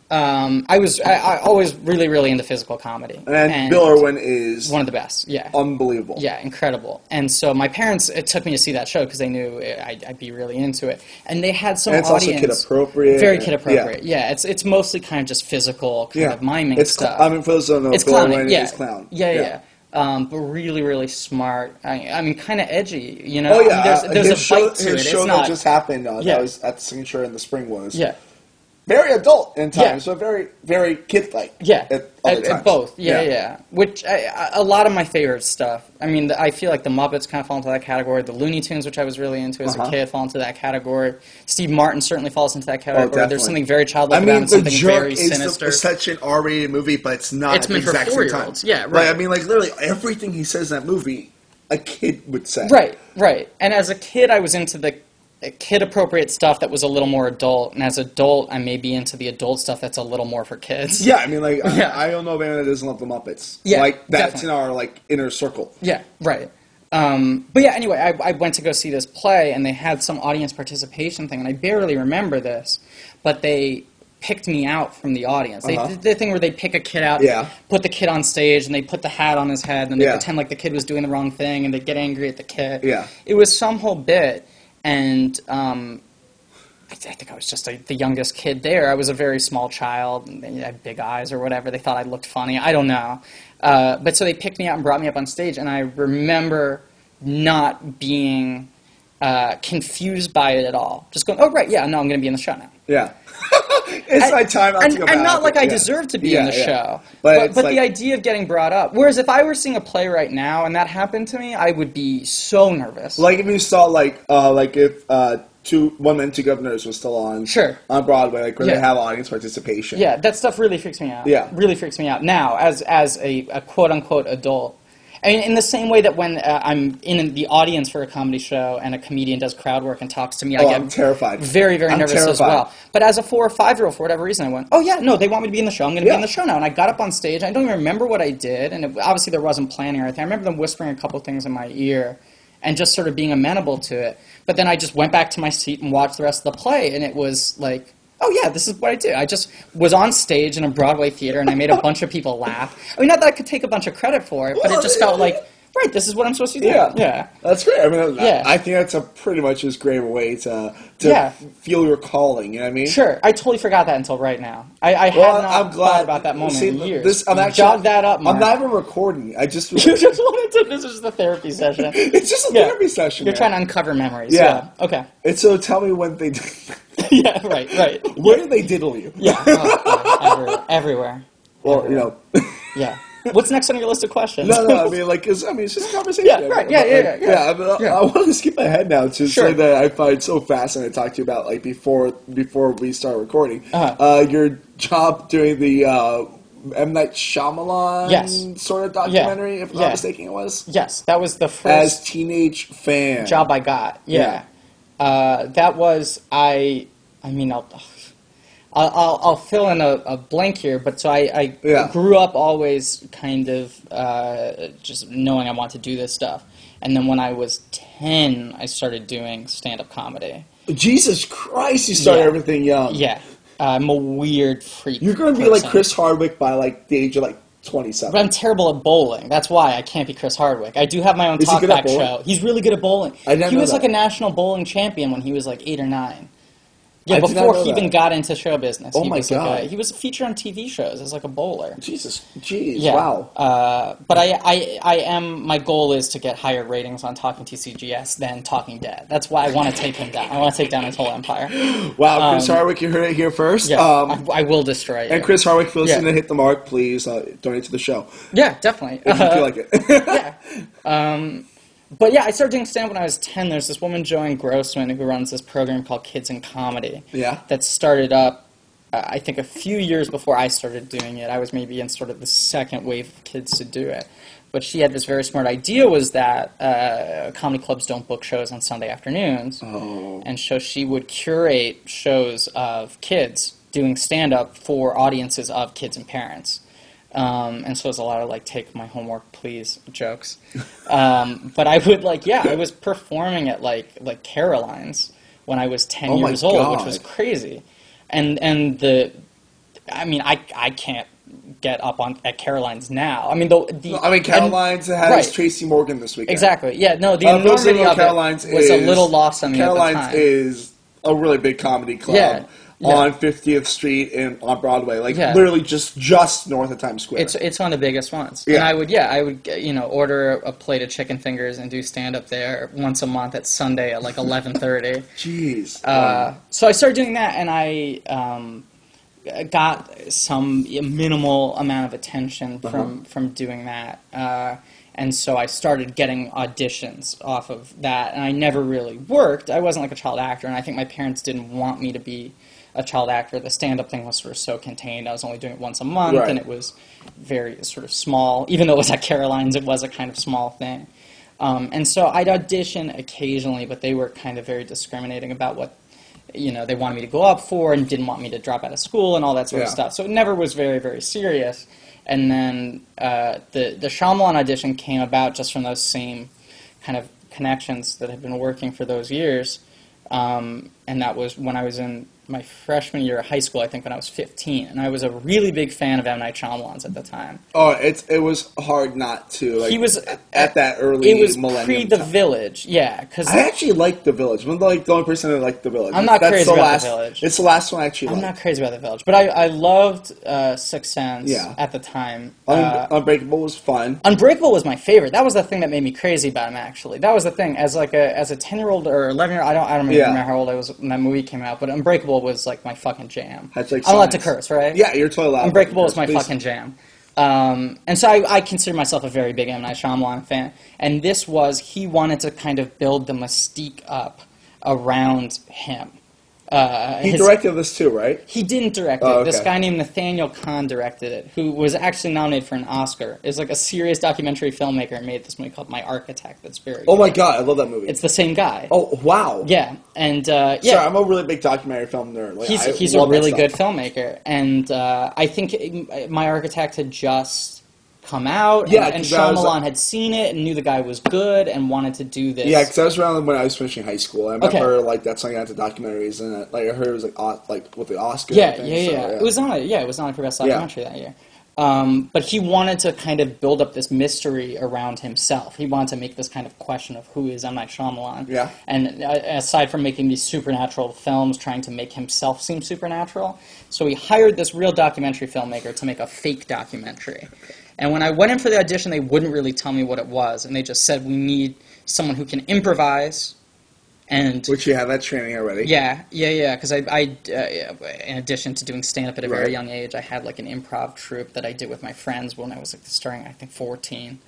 I always really, really into physical comedy. And Bill Irwin is one of the best. Yeah, unbelievable. Yeah, incredible. And so my parents, it took me to see that show because they knew I'd be really into it. And they had some it's audience. Also kid appropriate. Very kid appropriate. Yeah, it's mostly kind of just physical kind of miming stuff. I mean, for those who don't know, it's Bill clowning. Irwin is clown. Yeah. But really, really smart. I mean, kind of edgy. You know. Oh yeah. I mean, there's a bite to it. His show it's not, that just happened. That was at the Signature in the spring was. Yeah. Very adult in times, so very, very kid-like. Yeah, at both. Yeah. Which a lot of my favorite stuff. I mean, I feel like the Muppets kind of fall into that category. The Looney Tunes, which I was really into as a kid, fall into that category. Steve Martin certainly falls into that category. There's something very childlike about it, and something very sinister. It's such an R-rated movie, but it's not. It's meant for 4-year-olds. Yeah, right. Like, I mean, like literally everything he says in that movie, a kid would say. Right. And as a kid, I was into the kid-appropriate stuff that was a little more adult, and as adult, I may be into the adult stuff that's a little more for kids. Yeah, I mean, like, I don't know of anyone that doesn't love the Muppets. Yeah, like, that's definitely. in our, like, inner circle. Yeah, right. But yeah, anyway, I went to go see this play, and they had some audience participation thing, and I barely remember this, but they picked me out from the audience. They did the thing where they pick a kid out, put the kid on stage, and they put the hat on his head, and they pretend like the kid was doing the wrong thing, and they get angry at the kid. Yeah. It was some whole bit. And I think I was just the youngest kid there. I was a very small child, and they had big eyes or whatever. They thought I looked funny. I don't know. But so they picked me out and brought me up on stage, and I remember not being confused by it at all. Just going, oh, right, yeah, no, I'm going to be in the show now. Yeah. It's my time out to go back. And not like I deserve to be in the show. But the idea of getting brought up. Whereas if I were seeing a play right now and that happened to me, I would be so nervous. Like if you saw, if One Men, Two Governors was still on Broadway, like where they have audience participation. Yeah, that stuff really freaks me out. Yeah. Really freaks me out. Now, as a quote-unquote adult, I mean, in the same way that when I'm in the audience for a comedy show and a comedian does crowd work and talks to me, I get terrified. Very, very nervous as well. But as a 4 or 5-year-old, for whatever reason, I went, oh yeah, no, they want me to be in the show. I'm going to be in the show now. And I got up on stage. I don't even remember what I did. And obviously there wasn't planning or anything. I remember them whispering a couple things in my ear and just sort of being amenable to it. But then I just went back to my seat and watched the rest of the play. And it was like, oh yeah, this is what I did. I just was on stage in a Broadway theater and I made a bunch of people laugh. I mean, not that I could take a bunch of credit for it, but it just felt like, right, this is what I'm supposed to do. Yeah. That's great. I mean, I think that's a pretty much as great a way to feel your calling, you know what I mean? Sure. I totally forgot that until right now. I had not thought about that moment in years. Jog that up, Mark. I'm not even recording. I just... You just wanted to... This is just a therapy session. It's just a therapy session, You're trying to uncover memories. Yeah. Okay. And so tell me when they... Yeah, right. Where did they diddle you? Yeah. Everywhere. Well, everywhere. Yeah. What's next on your list of questions? No, I mean, it's just a conversation. Yeah, right. Yeah. I want to skip ahead now to say that I find so fascinating to talk to you about, like, before we start recording. Your job doing the M. Night Shyamalan sort of documentary, if I'm not mistaken, it was? Yes, that was the first... As teenage fan. Job I got, yeah. That was, I mean, I'll fill in a blank here, but so I grew up always kind of just knowing I want to do this stuff. And then when I was 10, I started doing stand-up comedy. Jesus Christ, you started everything young. Yeah. I'm a weird freak. You're going to be like Chris Hardwick by like the age of like 27. But I'm terrible at bowling. That's why I can't be Chris Hardwick. I do have my own talkback show. He's really good at bowling. He was like a national bowling champion when he was like 8 or 9. Yeah, before he even got into show business. Oh my God. He was featured on TV shows as like a bowler. Jeez, yeah. Wow. But my goal is to get higher ratings on Talking TCGS than Talking Dead. That's why I want to take him down. I want to take down his whole empire. Wow, Chris Hardwick, you heard it here first. Yeah, I will destroy you. And Chris Hardwick, if you listen to Hit the Mark, please donate to the show. Yeah, definitely. If you feel like it. Yeah. But yeah, I started doing stand-up when I was 10. There's this woman, Joanne Grossman, who runs this program called Kids in Comedy. Yeah. That started up, I think, a few years before I started doing it. I was maybe in sort of the second wave of kids to do it. But she had this very smart idea was that comedy clubs don't book shows on Sunday afternoons. Oh. And so she would curate shows of kids doing stand-up for audiences of kids and parents. And so it's a lot of, like, take my homework, please, jokes. But I would, I was performing at, like Caroline's when I was 10 years old, which was crazy. And I mean, I can't get up on at Caroline's now. I mean, Caroline's has Tracy Morgan this weekend. Exactly. Yeah. No, the enormity of Caroline's it was a little lost on me at the time. Caroline's is a really big comedy club. Yeah. On 50th Street and on Broadway, literally just north of Times Square. It's one of the biggest ones. Yeah. And I would order a plate of chicken fingers and do stand up there once a month at Sunday at 11:30. Jeez. So I started doing that, and I got some minimal amount of attention from doing that. And so I started getting auditions off of that, and I never really worked. I wasn't a child actor, and I think my parents didn't want me to be a child actor. The stand-up thing was sort of so contained. I was only doing it once a month, and it was very sort of small. Even though it was at Caroline's, it was a kind of small thing. And so I'd audition occasionally, but they were kind of very discriminating about what they wanted me to go up for and didn't want me to drop out of school and all that sort of stuff. So it never was very, very serious. And then the Shyamalan audition came about just from those same kind of connections that had been working for those years. And that was when I was in my freshman year of high school, I think, when I was 15. And I was a really big fan of M. Night Shyamalan's at the time. Oh, it was hard not to. He was at that early millennium. It was pre The Village, yeah. Cause I actually liked The Village. I'm the only person that liked The Village. I'm not crazy about The Village. It's the last one I actually liked. I'm not crazy about The Village. But I loved Sixth Sense at the time. Unbreakable was fun. Unbreakable was my favorite. That was the thing that made me crazy about him, actually. That was the thing. As a 10-year-old or 11-year-old, I don't remember how old I was when that movie came out, but Unbreakable was my fucking jam. I'm allowed to curse, right? Yeah, you're totally allowed. Unbreakable was my fucking jam. And so I consider myself a very big M. Night Shyamalan fan. And he wanted to kind of build the mystique up around him. He directed this too, right? He didn't direct it. Okay. This guy named Nathaniel Kahn directed it, who was actually nominated for an Oscar. Is a serious documentary filmmaker and made this movie called My Architect. That's very good. My god, I love that movie. It's the same guy. Oh wow. Yeah, and Sorry, I'm a really big documentary film nerd. He's a really good filmmaker, and I think My Architect had just come out, and Shyamalan had seen it and knew the guy was good and wanted to do this. Yeah, because I was around when I was finishing high school. I remember that's when I got into documentaries, and I heard it was with the Oscars. Yeah. It was on for best documentary that year. But he wanted to kind of build up this mystery around himself. He wanted to make this kind of question of who is M. Night Shyamalan. Yeah. And aside from making these supernatural films, trying to make himself seem supernatural, so he hired this real documentary filmmaker to make a fake documentary. And when I went in for the audition, they wouldn't really tell me what it was, and they just said, we need someone who can improvise. Which you have that training already. Yeah, because I in addition to doing stand-up at a very young age, I had an improv troupe that I did with my friends when I was starting, I think, 14.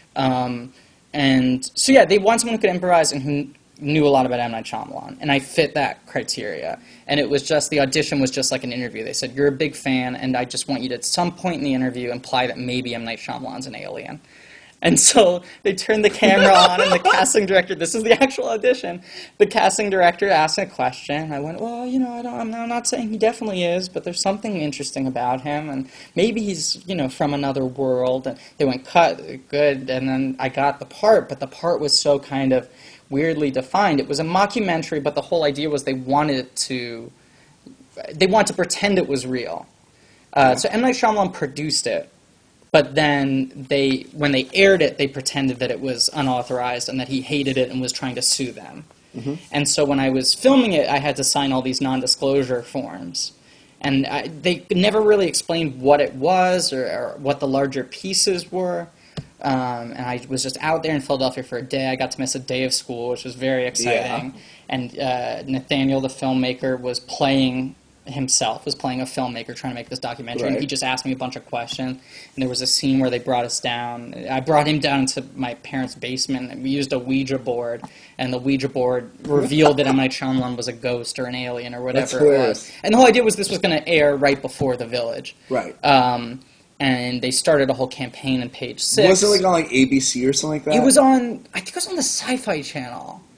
And so they want someone who could improvise and who knew a lot about M. Night Shyamalan, and I fit that criteria. And it was the audition was just like an interview. They said, you're a big fan, and I just want you to, at some point in the interview, imply that maybe M. Night Shyamalan's an alien. And so they turned the camera on, and the casting director, this is the actual audition, the casting director asked a question. I went, well, I'm not saying he definitely is, but there's something interesting about him, and maybe he's, from another world. And they went, cut, good, and then I got the part, but the part was so kind of weirdly defined. It was a mockumentary, but the whole idea was they wanted to pretend it was real. So M. Night Shyamalan produced it, but then when they aired it, they pretended that it was unauthorized and that he hated it and was trying to sue them. Mm-hmm. And so when I was filming it, I had to sign all these non-disclosure forms. And they never really explained what it was or what the larger pieces were. And I was just out there in Philadelphia for a day. I got to miss a day of school, which was very exciting. Yeah. And Nathaniel, the filmmaker, was playing a filmmaker trying to make this documentary. And he just asked me a bunch of questions. And there was a scene where they brought us down. I brought him down to my parents' basement, and we used a Ouija board. And the Ouija board revealed that M. Night Shyamalan was a ghost or an alien or whatever it was. And the whole idea was this was going to air right before The Village. Right. And they started a whole campaign on Page 6. Was it on ABC or something like that? It was on, I think it was on the Sci-Fi Channel.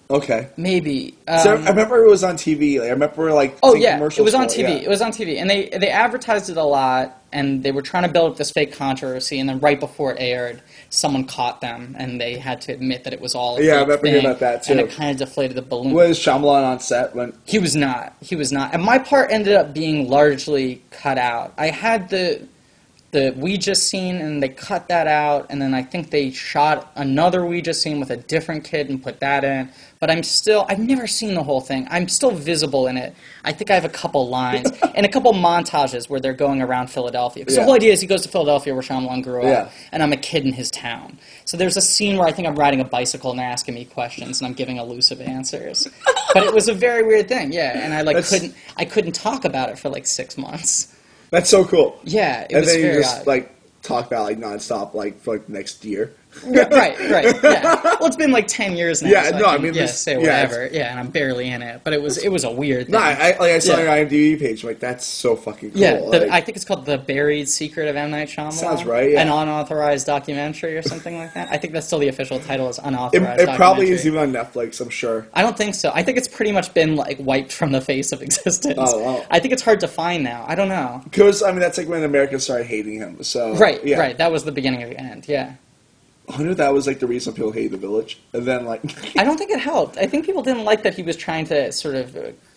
Okay. Maybe. So I remember it was on TV. Like, I remember Oh seeing yeah, commercials it was for on TV. Yeah. It was on TV, and they advertised it a lot, and they were trying to build up this fake controversy. And then right before it aired, someone caught them, and they had to admit that it was all a Yeah, I fake remember thing, hearing about that, too. And it kind of deflated the balloon. Was Shyamalan on set when? He was not. He was not. And my part ended up being largely cut out. I had the Ouija scene, and they cut that out, and then I think they shot another Ouija scene with a different kid and put that in. But I've never seen the whole thing. I'm still visible in it. I think I have a couple lines and a couple montages where they're going around Philadelphia. Because the whole idea is he goes to Philadelphia where Shyamalan grew up, and I'm a kid in his town. So there's a scene where I think I'm riding a bicycle and they're asking me questions, and I'm giving elusive answers. But it was a very weird thing, yeah. And I couldn't talk about it for like 6 months. That's so cool. Yeah, it and was then very you just odd. like talk about like nonstop like for like the next year. Yeah, right, yeah. Well, it's been like 10 years now. Yeah, so no, I I can, mean, this- say yeah, whatever. Yeah, and I'm barely in it, but it was a weird thing. No, I saw Yeah. your IMDb page. Like that's so fucking cool. Yeah, like, I think it's called The Buried Secret of M. Night Shyamalan. Sounds right, yeah. An unauthorized documentary or something like that. I think that's still the official title is unauthorized it probably is documentary. even on Netflix. I'm sure. I don't think so. I think it's pretty much been like wiped from the face of existence. Oh. I think it's hard to find now. I don't know. Because I mean that's like when America started hating him. So Right, yeah. right. That was the beginning of the end. Yeah. I knew that was like the reason people hated The Village, and then like I don't think it helped. I think people didn't like that he was trying to sort of.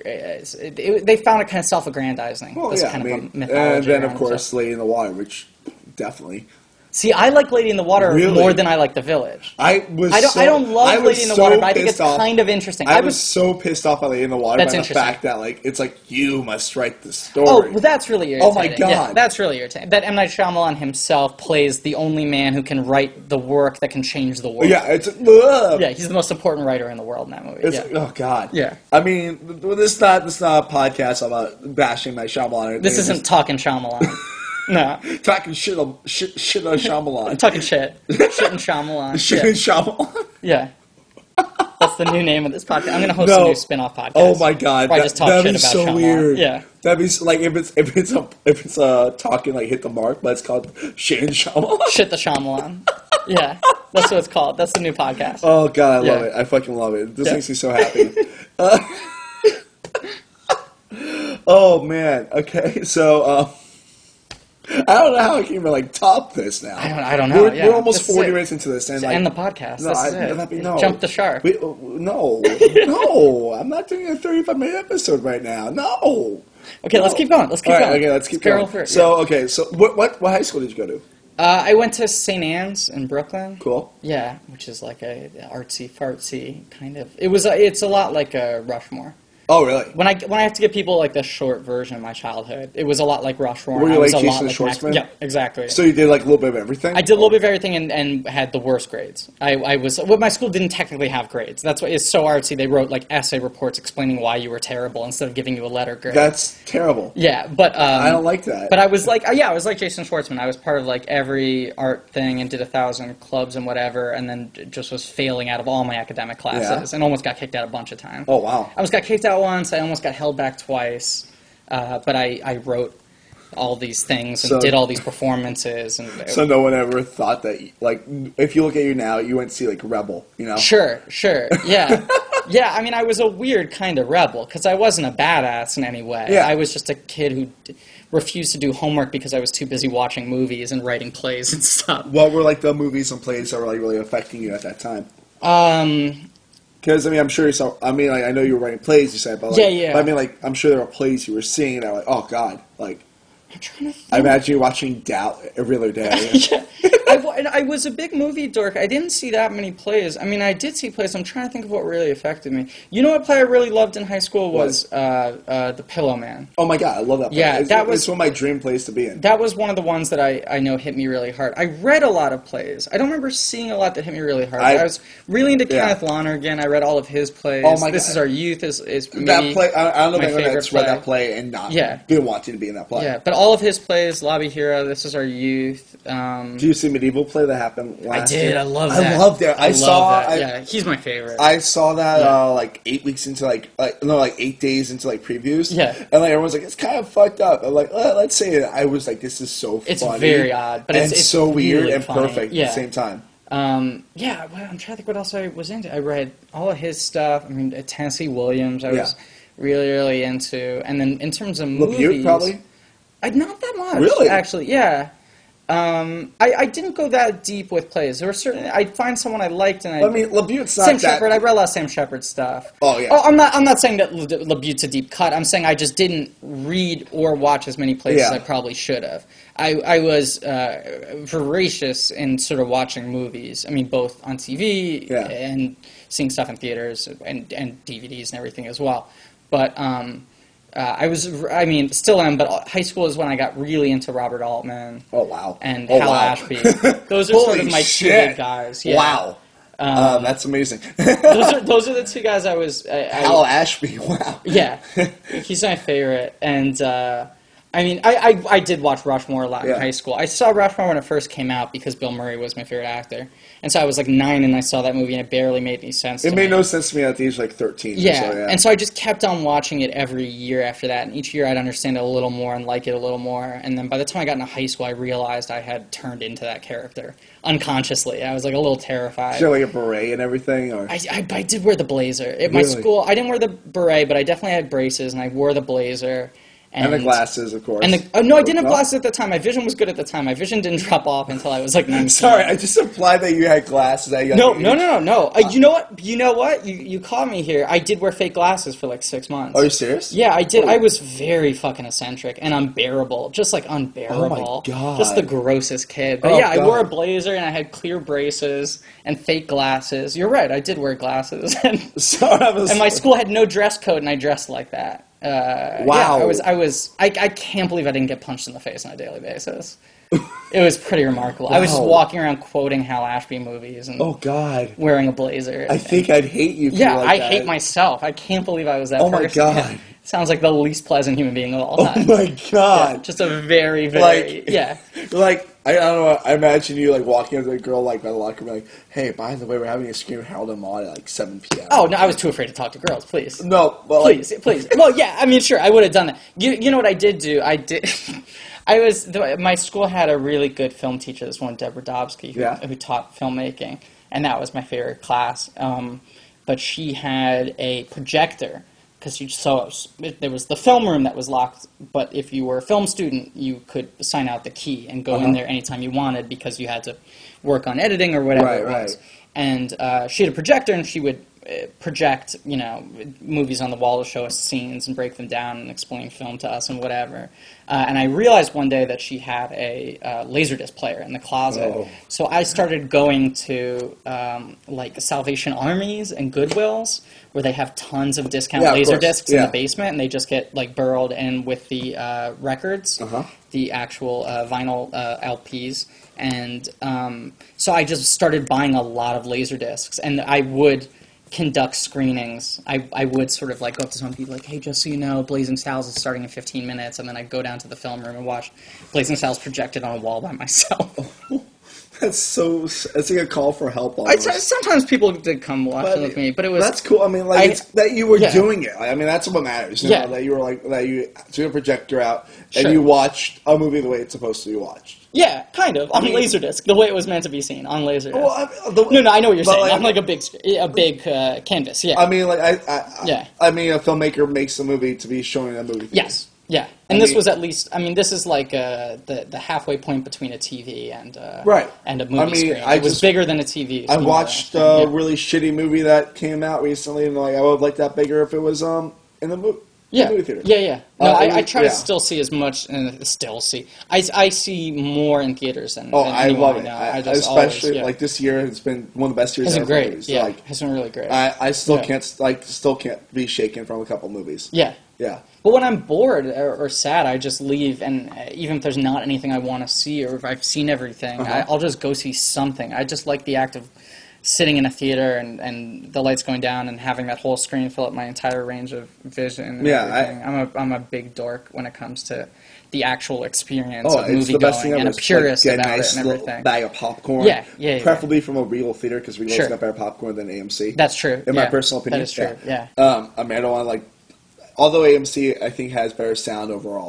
They found it kind of self-aggrandizing. well, this yeah, kind I of mean, a mythology. and then around of course himself. Lady in the Water, which definitely. See, I like Lady in the Water Really? more than I like The Village. I don't love Lady in the Water, but I think it's kind of interesting. I was so pissed off at Lady in the Water That's by the interesting. fact that like it's like you must write the story. Oh, well, that's really irritating. Oh my God. Yeah, that's really irritating. That M. Night Shyamalan himself plays the only man who can write the work that can change the world. Yeah, it's ugh. Yeah, he's the most important writer in the world in that movie. It's, yeah. Oh God. Yeah. I mean, this is not a podcast about bashing my Shyamalan. This isn't Talking Shyamalan. No. talking shit on Shyamalan. I'm talking shit. Shit and Shyamalan. Shit yeah. on Shyamalan. Yeah. That's the new name of this podcast. I'm going to host No. a new spin-off podcast. Oh my God, Where I just talk that'd shit be about so Shyamalan. weird. Yeah. That'd be like if it's talking like hit the mark, but it's called Shit and Shyamalan. Shit the Shyamalan. Yeah. That's what it's called. That's the new podcast. Oh God, I love Yeah. it. I fucking love it. This Yeah. makes me so happy. Oh man. Okay, so I don't know how I can even like top this now. I don't know. We're almost This is 40 it. minutes into this, and To like, end the podcast. No, This is it. no. Jump the shark. No, no, I'm not doing a 35-minute episode right now. No. Okay, let's keep going. Let's keep All right, going. okay, let's keep barrel going. through it, So, okay, so what high school did you go to? I went to St. Anne's in Brooklyn. Cool. Yeah, which is like a artsy fartsy kind of. It's a lot like a Rushmore. Oh, really? When I have to give people like the short version of my childhood, it was a lot like Rushmore. Were you I was like a Jason lot Schwartzman? Yeah, exactly. So you did like a little bit of everything? I did a little bit of everything and had the worst grades. My school didn't technically have grades. That's why it's so artsy. They wrote like essay reports explaining why you were terrible instead of giving you a letter grade. That's terrible. Yeah, but I don't like that. But I was like, I was like Jason Schwartzman. I was part of like every art thing and did 1,000 clubs and whatever, and then just was failing out of all my academic classes and almost got kicked out a bunch of times. Oh, wow. I almost got kicked out once. I almost got held back twice. But I wrote all these things and did all these performances. And So no one ever thought that, like, if you look at you now, you went to see, like, Rebel, you know? Sure, yeah. Yeah, I mean, I was a weird kind of rebel, because I wasn't a badass in any way. Yeah. I was just a kid who refused to do homework because I was too busy watching movies and writing plays and stuff. What were, like, the movies and plays that were, like, really affecting you at that time? Because, I mean, I'm sure you saw, I mean, like, I know you were writing plays, you said, but, like, Yeah. But, I mean, like, I'm sure there were plays you were seeing that were like, oh, God, like, I'm trying to I imagine you watching Doubt every other day. yeah. I was a big movie dork. I didn't see that many plays. I mean, I did see plays. I'm trying to think of what really affected me. You know what play I really loved in high school was The Pillow Man. Oh, my God, I love that play. Yeah, It's one of my dream plays to be in. That was one of the ones that I know hit me really hard. I read a lot of plays. I don't remember seeing a lot that hit me really hard. I was really into Kenneth Lonergan. I read all of his plays. Oh, my This God. Is Our Youth is maybe That play, I don't know my if anyone that's favorite read that play and not been wanting to be in that play. Yeah, but all of his plays, Lobby Hero, This Is Our Youth. Do you see Medieval play that happened last year? I did. I love that. I loved it. I saw that. that. He's my favorite. I saw that like 8 weeks into like 8 days into like previews. Yeah. And like everyone's like, it's kind of fucked up. I'm like, let's say it. I was like, this is so funny. It's very odd, but it's so weird really and funny. perfect at the same time. Yeah, well, I'm trying to think what else I was into. I read all of his stuff. I mean, Tennessee Williams, I was really, really into. And then in terms of movies, LaBute, probably? not that much, Really? actually. Yeah. I didn't go that deep with plays. There were certain I'd find someone I liked, and I mean, LaBute's not Sam that... Shepard. I read a lot of Sam Shepard stuff. Oh, yeah. Oh, I'm not saying that LaBute's a deep cut. I'm saying I just didn't read or watch as many plays as I probably should have. I was voracious in sort of watching movies. I mean, both on TV and seeing stuff in theaters and DVDs and everything as well. But still am, but high school is when I got really into Robert Altman. Oh, wow. And Hal Ashby. Those are sort of my two big guys. Yeah. Wow. That's amazing. those are the two guys I was... Hal Ashby, wow. Yeah. He's my favorite. And, I did watch Rushmore a lot in high school. I saw Rushmore when it first came out because Bill Murray was my favorite actor. And so I was like 9 and I saw that movie and it barely made any sense to me. It made no sense to me at the age of like 13. Yeah. Or so, And so I just kept on watching it every year after that. And each year I'd understand it a little more and like it a little more. And then by the time I got into high school, I realized I had turned into that character unconsciously. I was like a little terrified. Did you have like a beret and everything? Or? I did wear the blazer. At my school, I didn't wear the beret, but I definitely had braces and I wore the blazer. And the glasses, of course. No, I didn't have glasses at the time. My vision was good at the time. My vision didn't drop off until I was like 19. Sorry, I just implied that you had glasses at a young age. No. You know what? You caught me here. I did wear fake glasses for like 6 months. Are you serious? Yeah, I did. I was very fucking eccentric and unbearable. Just like unbearable. Oh my God. Just the grossest kid. But I wore a blazer and I had clear braces and fake glasses. You're right, I did wear glasses. And my school had no dress code and I dressed like that. Wow. Yeah, I can't believe I didn't get punched in the face on a daily basis. It was pretty remarkable. Wow. I was just walking around quoting Hal Ashby movies and wearing a blazer. I think I'd hate you. I hate myself. I can't believe I was that person. Oh my God. Sounds like the least pleasant human being of all time. Oh my God. Yeah, just a very, very, I don't know, I imagine you like walking up to a girl like by the locker room like, hey, by the way, we're having a Scream Harold and Maude at like 7 p.m. Oh, no, I was too afraid to talk to girls, please. No, but please. Well, yeah, I mean, sure, I would have done that. You know what I did do? My school had a really good film teacher, this one, Deborah Dobsky, who taught filmmaking, and that was my favorite class. But she had a projector, because there was the film room that was locked, but if you were a film student, you could sign out the key and go in there anytime you wanted because you had to work on editing or whatever it was. Right. And she had a projector, and she would project, movies on the wall to show us scenes and break them down and explain film to us and whatever. And I realized one day that she had a Laserdisc player in the closet. Oh. So I started going to like Salvation Armies and Goodwills, where they have tons of discount Laserdiscs in the basement, and they just get like burrowed in with the records, the actual vinyl LPs. And so I just started buying a lot of Laserdiscs, and I would conduct screenings. I would sort of like go up to someone and be like, hey, just so you know, Blazing Saddles is starting in 15 minutes, and then I'd go down to the film room and watch Blazing Saddles projected on a wall by myself. It's like a call for help sometimes people did come watch with me, but it was... That's cool. I mean, it's that you were doing it. I mean, that's what matters. You know, that you were that you took a projector out and you watched a movie the way it's supposed to be watched. Yeah, kind of. On Laserdisc, the way it was meant to be seen, on Laserdisc. Well, no, I know what you're saying. On like a big canvas, yeah. I mean, I mean, a filmmaker makes a movie to be shown in a movie theater. Yes, yeah. And this was at least, this is like the halfway point between a TV and a movie screen. It was bigger than a TV. I watched a really shitty movie that came out recently, and I would like that bigger if it was in the movie. Movie theater. Yeah. No, I try to still see as much, and still see. I see more in theaters than I love it. Especially like this year, it's been one of the best years ever. It's been great. Yeah, it's been really great. I still can't be shaken from a couple movies. Yeah. Yeah. But when I'm bored or sad, I just leave, and even if there's not anything I want to see, or if I've seen everything, I'll just go see something. I just like the act of sitting in a theater and the lights going down and having that whole screen fill up my entire range of vision. I'm a big dork when it comes to the actual experience of movie going, and a purist about it and everything. Bag of popcorn. Yeah. Preferably from a Regal theater, because Regal's got better popcorn than AMC. That's true. In my personal opinion. That is true. Yeah. I mean, I don't want to although AMC I think has better sound overall.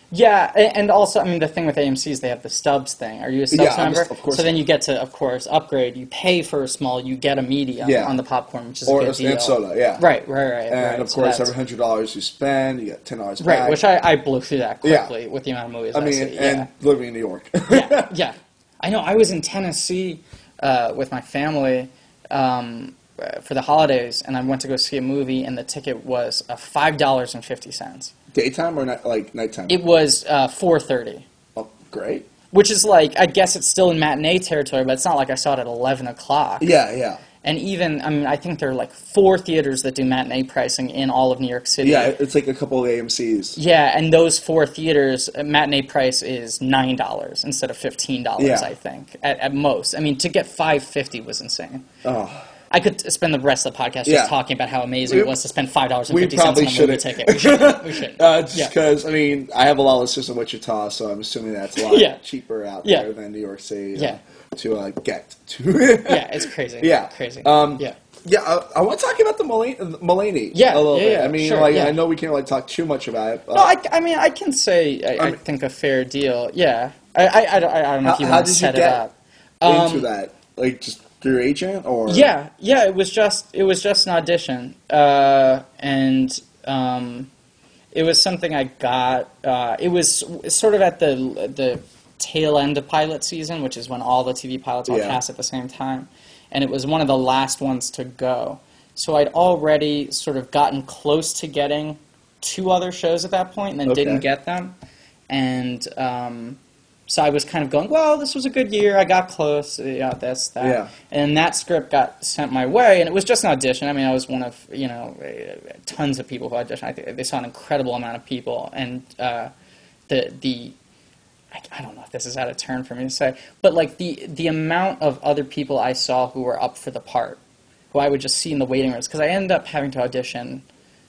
Yeah, and also, I mean, the thing with AMC is they have the Stubs thing. Are you a Stubs member? Of course. So then you get to, of course, upgrade. You pay for a small, you get a medium on the popcorn, which is a good deal. And soda, yeah. Right. And of course, every $100 you spend, you get $10 back. Right, which I blew through that quickly with the amount of movies I see. And living in New York. Yeah. I know, I was in Tennessee with my family for the holidays, and I went to go see a movie, and the ticket was $5.50. Daytime or nighttime? It was 4:30. Oh, great. Which is like, I guess it's still in matinee territory, but it's not like I saw it at 11 o'clock. Yeah. And even, I mean, I think there are like 4 theaters that do matinee pricing in all of New York City. Yeah, it's like a couple of AMCs. Yeah, and those 4 theaters, matinee price is $9 instead of $15, I think, at most. I mean, to get $5.50 was insane. Oh. I could spend the rest of the podcast just talking about how amazing it was to spend $5.50 on a movie ticket. We should. Just because, I mean, I have a lot of listeners in Wichita, so I'm assuming that's a lot cheaper out there than New York City to get to. Yeah, it's crazy. Yeah. Crazy. I want to talk about the Mulaney a little bit. Yeah, I mean, sure, I know we can't talk too much about it. No, I mean, I can say, I think a fair deal. Yeah. I don't know if you want to set it up. Into that? Like, just through your agent, or? Yeah, it was just an audition. And it was something I got. It was sort of at the tail end of pilot season, which is when all the TV pilots all cast at the same time. And it was one of the last ones to go. So I'd already sort of gotten close to getting 2 other shows at that point, and then didn't get them. And so I was kind of going, well, this was a good year. I got close. This, that. Yeah. And that script got sent my way, and it was just an audition. I mean, I was one of, tons of people who auditioned. I think they saw an incredible amount of people. And I don't know if this is out of turn for me to say, but like the amount of other people I saw who were up for the part, who I would just see in the waiting rooms, because I ended up having to audition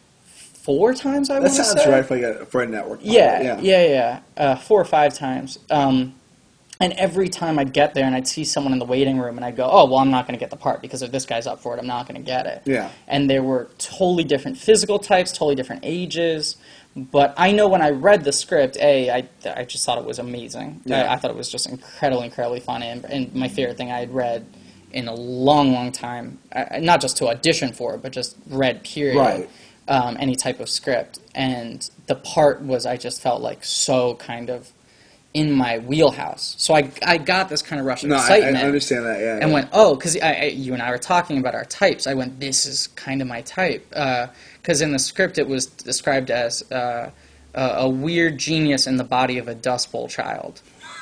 4 times, I want to say. That sounds right for a network. Yeah. 4 or 5 times. And every time I'd get there and I'd see someone in the waiting room and I'd go, oh, well, I'm not going to get the part because if this guy's up for it, I'm not going to get it. Yeah. And there were totally different physical types, totally different ages. But I know when I read the script, I just thought it was amazing. Yeah. I thought it was just incredibly fun and my favorite thing I had read in a long, long time. Not just to audition for it, but just read, period. Right. Any type of script. And the part was, I just felt like so kind of in my wheelhouse. So I got this kind of rush of excitement. I understand that, yeah. And went, oh, because you and I were talking about our types. I went, this is kind of my type. Because in the script it was described as a weird genius in the body of a Dust Bowl child.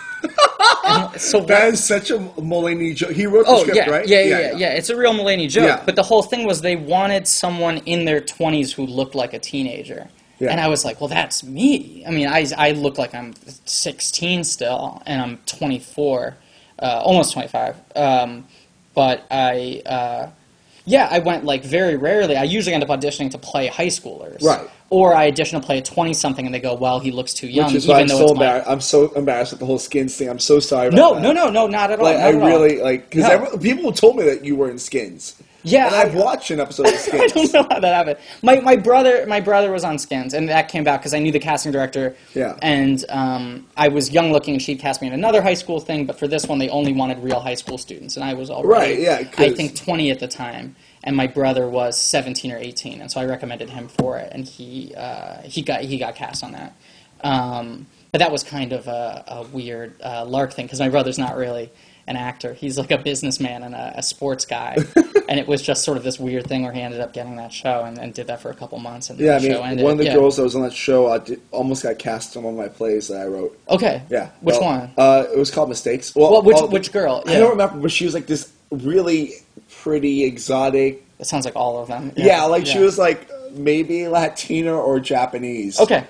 So that is such a Mulaney joke. He wrote the script, right? Yeah. It's a real Mulaney joke. Yeah. But the whole thing was they wanted someone in their 20s who looked like a teenager. Yeah. And I was like, well, that's me. I mean, I look like I'm 16 still, and I'm 24, almost 25. But I went like very rarely. I usually end up auditioning to play high schoolers. Right. Or I audition to play a 20-something, and they go, well, he looks too young. Which is why I'm so embarrassed with the whole Skins thing. I'm so sorry about that. No, not at all. Like, because people told me that you were in Skins. Yeah, and I've watched an episode of Skins. I don't know how that happened. My brother was on Skins, and that came back because I knew the casting director. Yeah. And I was young looking, and she'd cast me in another high school thing, but for this one, they only wanted real high school students, and I was already, I think, 20 at the time, and my brother was 17 or 18, and so I recommended him for it, and he got cast on that. But that was kind of a weird lark thing because my brother's not really an actor. He's like a businessman and a sports guy. And it was just sort of this weird thing where he ended up getting that show and did that for a couple months. And the show ended. One of the girls that was on that show almost got cast in one of my plays that I wrote. Okay. Yeah. Which one? It was called Mistakes. Well, which girl? Yeah. I don't remember, but she was like this really pretty, exotic. It sounds like all of them. She was like maybe Latina or Japanese. Okay.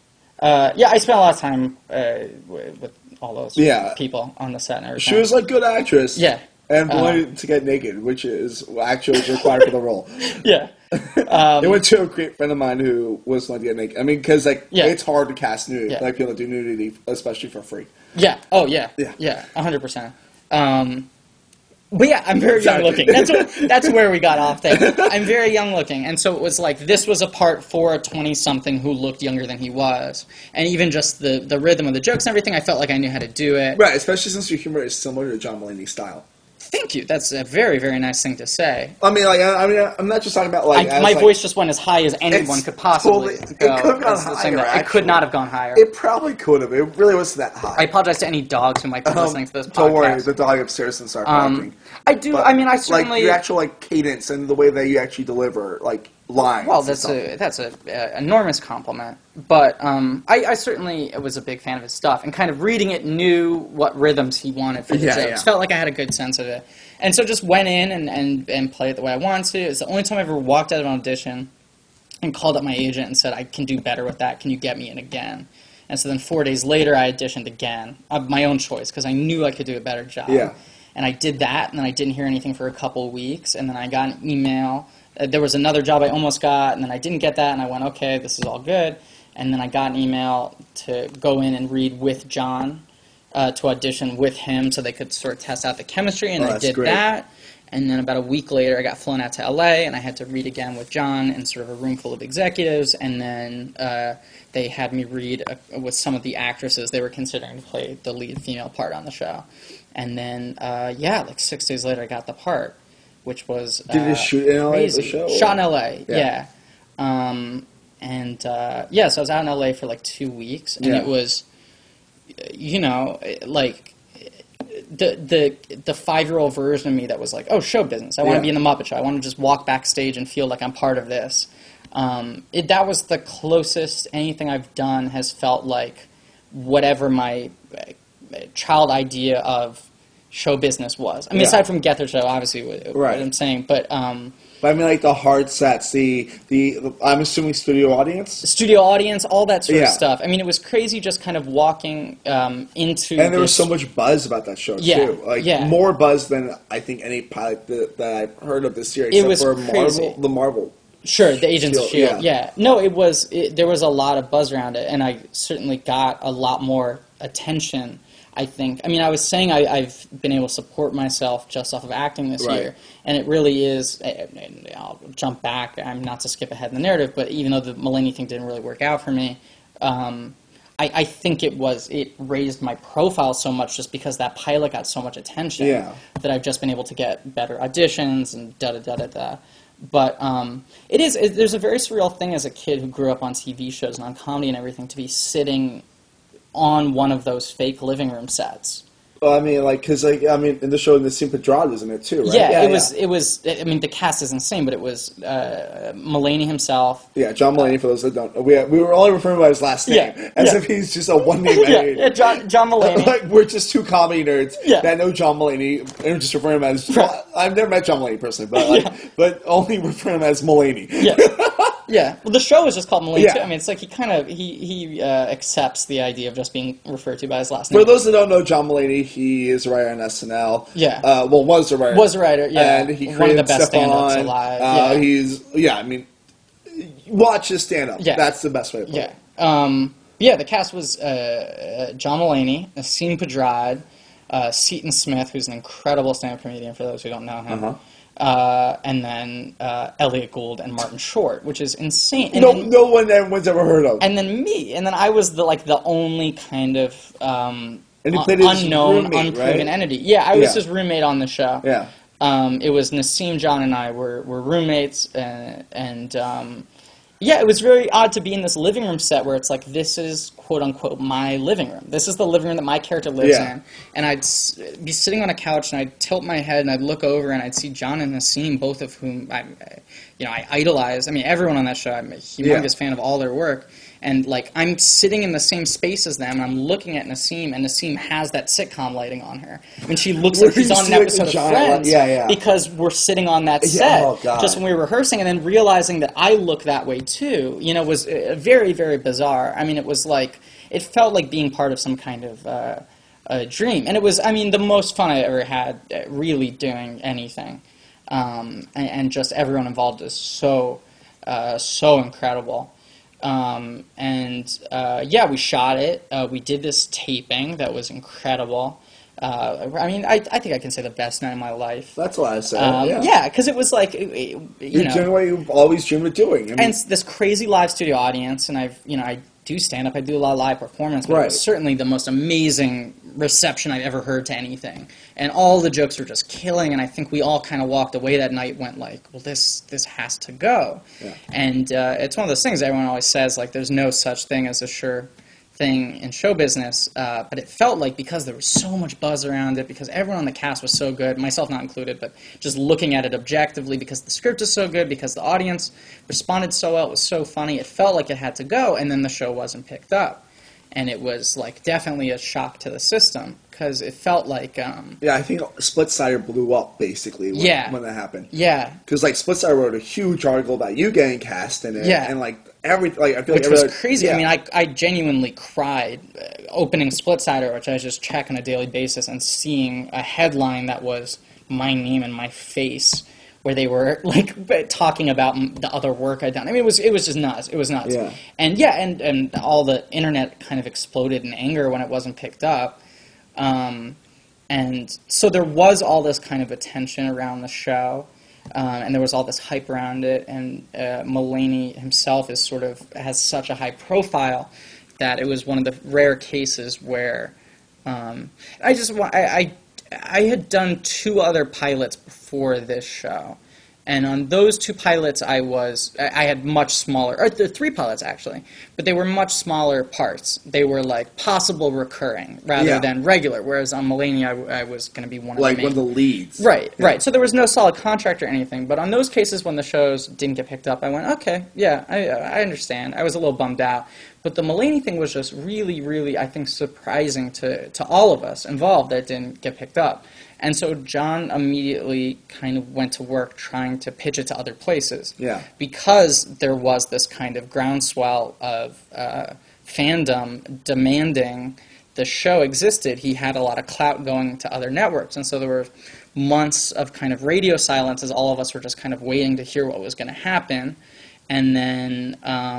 I spent a lot of time with all those people on the set and everything. She was like a good actress. Yeah. And wanted to get naked, which is actually required for the role. Yeah. It went to a great friend of mine who was wanting to get naked. I mean, because it's hard to cast nudity, like people that do nudity, especially for free. Yeah. Oh, yeah. Yeah. 100%. But yeah, I'm very young Exactly. looking. That's where we got off there. I'm very young looking, and so it was like this was a part for a 20-something who looked younger than he was, and even just the rhythm of the jokes and everything, I felt like I knew how to do it. Right, especially since your humor is similar to John Mulaney's style. Thank you. That's a very, very nice thing to say. I mean, I'm not just talking about like my voice just went as high as anyone could possibly totally, go. It could have gone That's the higher. thing that- it could not have gone higher. It probably could have. It really wasn't that high. I apologize to any dogs who might be listening to this podcast. Don't worry, the dog upstairs can start barking. I do. But, I mean, I certainly like your actual like cadence and the way that you actually deliver like lines. Well, that's a enormous compliment. But I certainly was a big fan of his stuff, and kind of reading it knew what rhythms he wanted for the jokes. Yeah. Felt like I had a good sense of it, and so just went in and played it the way I wanted to. It's the only time I ever walked out of an audition and called up my agent and said, "I can do better with that. Can you get me in again?" And so then 4 days later, I auditioned again of my own choice because I knew I could do a better job. Yeah. And I did that, and then I didn't hear anything for a couple of weeks, and then I got an email. There was another job I almost got, and then I didn't get that, and I went, okay, this is all good. And then I got an email to go in and read with John, to audition with him so they could sort of test out the chemistry, and I did that. And then about a week later, I got flown out to L.A., and I had to read again with John in sort of a room full of executives, and then they had me read with some of the actresses they were considering to play the lead female part on the show. And then, like 6 days later, I got the part, which was Did you shoot in LA, crazy. the show? Shot in L.A., Yeah. So I was out in L.A. for like 2 weeks, and it was, like the 5-year-old version of me that was like, oh, show business. I want to be in the Muppet Show. I want to just walk backstage and feel like I'm part of this. That was the closest anything I've done has felt like whatever my child idea of show business was. I mean, aside from Get the Show, obviously, what I'm saying, but I mean, like the hard sets, the I'm assuming studio audience, all that sort of stuff. I mean, it was crazy just kind of walking into. And there was so much buzz about that show too, more buzz than I think any pilot that I've heard of this year, except for crazy. the Marvel. Sure, the Agents of S.H.I.E.L.D. Yeah. No, there was a lot of buzz around it, and I certainly got a lot more attention. I think. I mean, I was saying I've been able to support myself just off of acting this year, and it really is. And I'll jump back. I'm not to skip ahead in the narrative, but even though the Mulaney thing didn't really work out for me, I think it raised my profile so much just because that pilot got so much attention that I've just been able to get better auditions and da-da-da-da-da. But there's a very surreal thing as a kid who grew up on TV shows and on comedy and everything to be sitting on one of those fake living room sets. Well, I mean, because in the show, Nassim Pedrad was in it too, right? Yeah, it was. I mean, the cast is insane, but it was Mulaney himself. Yeah, John Mulaney. For those that don't, we were only referring by his last name, as if he's just a one-name name. John Mulaney. Like we're just two comedy nerds that know John Mulaney, and we're just referring him as. I've never met John Mulaney personally, but only refer him as Mulaney. Yeah, well, the show is just called Mulaney too. I mean, it's like he accepts the idea of just being referred to by his last name. For those that don't know John Mulaney, he is a writer on SNL. Yeah. Was a writer. Was a writer, yeah. And he created one of the best stand-ups alive. Watch his stand-up. Yeah. That's the best way to put it. The cast was John Mulaney, Nassim Pedrad, Seton Smith, who's an incredible stand-up comedian for those who don't know him. And then Elliot Gould and Martin Short, which is insane. And no one anyone's ever heard of. And then me, and then I was the only kind of unknown, unproven entity. Yeah, I was his roommate on the show. Yeah. It was Nassim, John, and I were roommates, and it was very odd to be in this living room set where it's like, this is, quote-unquote, my living room. This is the living room that my character lives in. And I'd be sitting on a couch, and I'd tilt my head, and I'd look over, and I'd see John and Nassim, both of whom I idolize. I mean, everyone on that show, I'm a humongous fan of all their work. And, I'm sitting in the same space as them, and I'm looking at Nassim, and Nassim has that sitcom lighting on her. And she looks like she's on an episode of Friends because we're sitting on that set just when we were rehearsing, and then realizing that I look that way, too, was very, very bizarre. I mean, it was it felt like being part of some kind of a dream. And it was, the most fun I ever had really doing anything. And just everyone involved is so incredible. We shot it. We did this taping that was incredible. I mean, I think I can say the best night of my life. That's what I said. Yeah, because it was like, You're doing what you've always dreamed of doing. I mean, and it's this crazy live studio audience, and I do stand up, I do a lot of live performance, but it Right. was certainly the most amazing reception I've ever heard to anything. And all the jokes were just killing, and I think we all kind of walked away that night, went like, well, this has to go. Yeah. And it's one of those things everyone always says, like, there's no such thing as a sure thing in show business, but it felt like because there was so much buzz around it, because everyone on the cast was so good, myself not included, but just looking at it objectively, because the script is so good, because the audience responded so well, it was so funny, it felt like it had to go, and then the show wasn't picked up. And it was like definitely a shock to the system, because it felt like yeah, I think Split Sider blew up basically when that happened. Yeah. Because like Split Sider wrote a huge article about you getting cast in it, Yeah. and like everything, like I feel Which like was crazy. Yeah. I mean, I genuinely cried opening Split Sider, which I just check on a daily basis, and seeing a headline that was my name and my face, where they were like talking about the other work I'd done. I mean, it was just nuts. It was nuts. Yeah. And all the internet kind of exploded in anger when it wasn't picked up. And so there was all this kind of attention around the show. And there was all this hype around it, and Mulaney himself has such a high profile that it was one of the rare cases where I had done 2 other pilots before this show, and on those 2 pilots I had much smaller, or 3 pilots actually, but they were much smaller parts. They were like possible recurring rather than regular, whereas on Mulaney I was going to be one of the main. one of the leads. Right, right. So there was no solid contract or anything, but on those cases when the shows didn't get picked up, I went, okay, yeah, I understand. I was a little bummed out. But the Mulaney thing was just really, really, I think, surprising to all of us involved that it didn't get picked up. And so John immediately kind of went to work trying to pitch it to other places. Yeah. Because there was this kind of groundswell of fandom demanding the show existed, he had a lot of clout going to other networks. And so there were months of kind of radio silence as all of us were just kind of waiting to hear what was going to happen. And then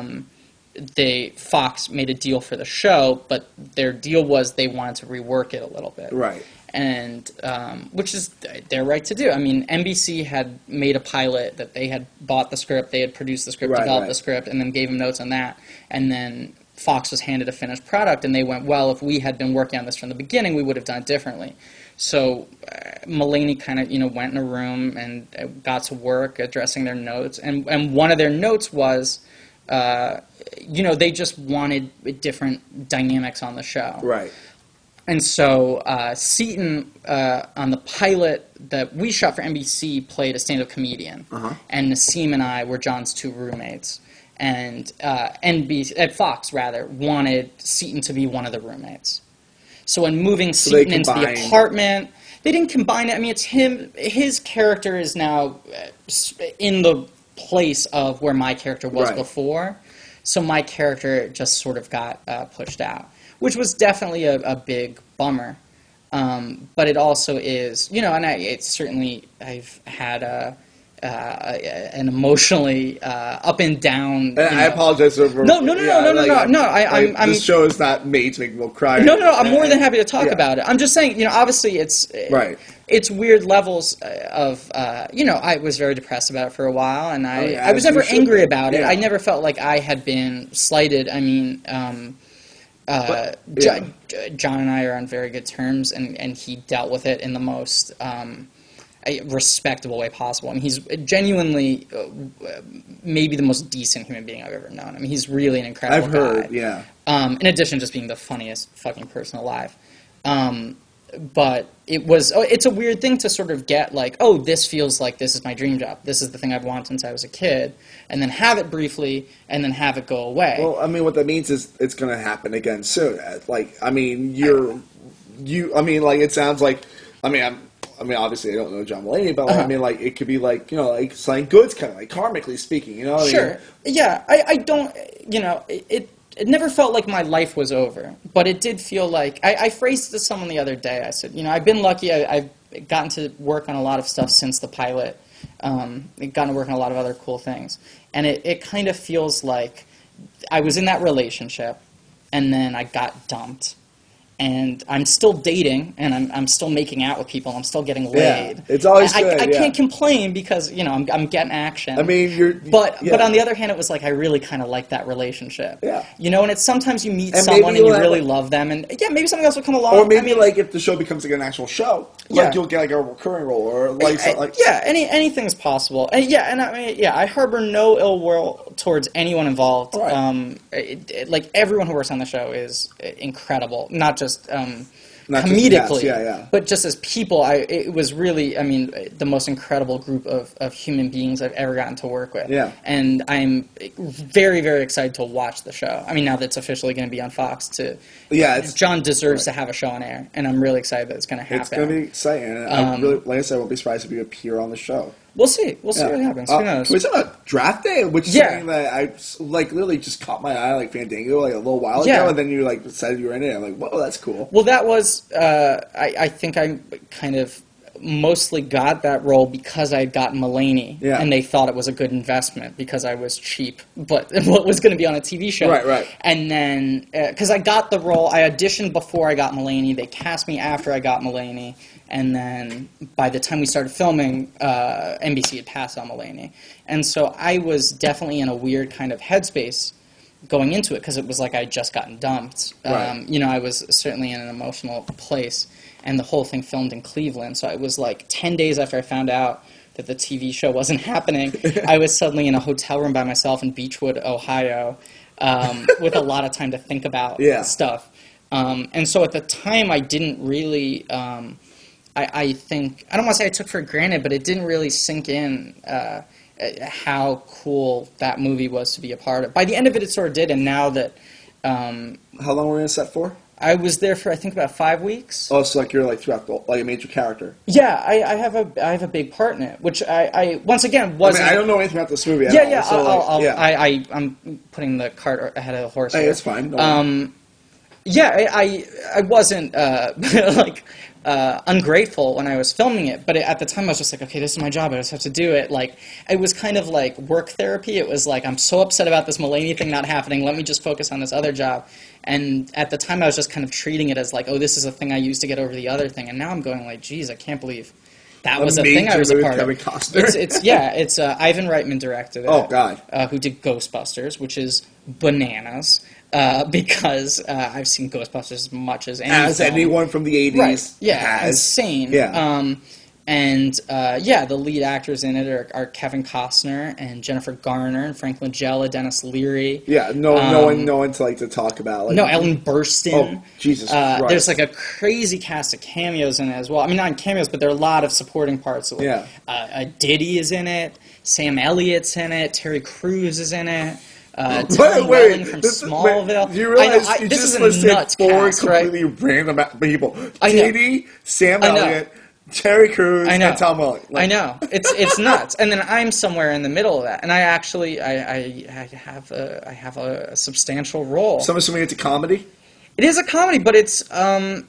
Fox made a deal for the show, but their deal was they wanted to rework it a little bit. Right. And which is their right to do. I mean, NBC had made a pilot that they had bought the script, they had produced the script, developed the script, and then gave them notes on that. And then Fox was handed a finished product, and they went, well, if we had been working on this from the beginning, we would have done it differently. So Mulaney kind of, went in a room and got to work addressing their notes. And one of their notes was, they just wanted different dynamics on the show. Right. And so Seaton, on the pilot that we shot for NBC, played a stand-up comedian. Uh-huh. And Nassim and I were John's 2 roommates. And at Fox, wanted Seaton to be one of the roommates. So when moving Seaton into the apartment, they didn't combine it. I mean, it's him. His character is now in the place of where my character was before. So my character just sort of got pushed out, which was definitely a big bummer. But it also is, and I've had an emotionally up and down. I apologize for No. This show is not made to make people cry. No. I'm more than happy to talk about it. I'm just saying, obviously it's right. It's weird levels of, I was very depressed about it for a while, and I was never angry about it. I never felt like I had been slighted. I mean, John and I are on very good terms, and he dealt with it in the most respectable way possible. I mean, he's genuinely maybe the most decent human being I've ever known. I mean, he's really an incredible guy. I've heard, yeah. In addition to just being the funniest fucking person alive. But it's a weird thing to sort of get like, oh, this feels like this is my dream job. This is the thing I've wanted since I was a kid. And then have it briefly, and then have it go away. Well, I mean, what that means is it's going to happen again soon. Like, I mean, it sounds like, obviously I don't know John Mulaney, but I mean, like, it could be like, like selling goods, kind of like karmically speaking, Sure. Yeah, I don't, it never felt like my life was over, but it did feel like, I phrased it to someone the other day, I said, I've been lucky, I've gotten to work on a lot of stuff since the pilot, gotten to work on a lot of other cool things, and it kind of feels like I was in that relationship, and then I got dumped, and I'm still dating, and I'm still making out with people, and I'm still getting laid. Yeah, it's always good. I can't complain because I'm getting action. I mean, but on the other hand, it was like I really kind of like that relationship. Yeah. And it's sometimes you meet someone and you really love them, and maybe something else will come along. Or maybe like if the show becomes like an actual show, like you'll get like a recurring role or like something like anything's possible. And I harbor no ill will towards anyone involved. Right. Like everyone who works on the show is incredible, not just not comedically, just but just as people. It was really, the most incredible group of human beings I've ever gotten to work with. Yeah. And I'm very, very excited to watch the show. I mean, now that it's officially going to be on Fox, John deserves to have a show on air, and I'm really excited that it's going to happen. It's going to be exciting. And I really, like I said, I won't be surprised if you appear on the show. We'll see. We'll see what happens. Who knows? Can we talk about Draft Day, which is something that I like literally just caught my eye like Fandango like a little while ago, and then you like said you were in it. I'm like, whoa, that's cool. Well, that was I think I kind of mostly got that role because I had gotten Mulaney, and they thought it was a good investment because I was cheap, but what was going to be on a TV show. Right. And then, because I got the role, I auditioned before I got Mulaney, they cast me after I got Mulaney, and then by the time we started filming, NBC had passed on Mulaney. And so I was definitely in a weird kind of headspace going into it because it was like I had just gotten dumped. Right. I was certainly in an emotional place. And the whole thing filmed in Cleveland. So it was like 10 days after I found out that the TV show wasn't happening, I was suddenly in a hotel room by myself in Beechwood, Ohio, with a lot of time to think about stuff. And so at the time, I didn't really, I think, I don't want to say I took for granted, but it didn't really sink in how cool that movie was to be a part of. By the end of it, it sort of did, and now that... How long were you in set for? I was there for I think about 5 weeks. Oh, so like you're like throughout like a major character. Yeah, I have a big part in it, which I once again wasn't. I don't know anything about this movie. I'm putting the cart ahead of the horse. Hey, here. it's fine. I wasn't like ungrateful when I was filming it, but at the time I was just like, okay, this is my job. I just have to do it. Like it was kind of like work therapy. It was like I'm so upset about this Mulaney thing not happening. Let me just focus on this other job. And at the time, I was just kind of treating it as like, oh, this is a thing I used to get over the other thing. And now I'm going like, geez, I can't believe that was a thing I was a part of. It's Ivan Reitman directed it. Oh, God. Who did Ghostbusters, which is bananas. Because I've seen Ghostbusters as much as anyone from the 80s right. Yeah, has. Insane. Yeah. The lead actors in it are Kevin Costner and Jennifer Garner and Frank Langella, Dennis Leary. Yeah, no one to talk about. Like, no, Ellen Burstyn. Oh, Jesus Christ. There's like a crazy cast of cameos in it as well. I mean, not cameos, but there are a lot of supporting parts. Yeah. Diddy is in it. Sam Elliott's in it. Terry Crews is in it. Wait, Welling from Smallville. Do you realize you this just is a nuts four cast, completely random people? I know. Diddy, Sam Elliott, Terry Crews, and Tom Welling. I know. It's nuts. And then I'm somewhere in the middle of that. And I actually I have a substantial role. So I'm assuming it's a comedy? It is a comedy, but it's a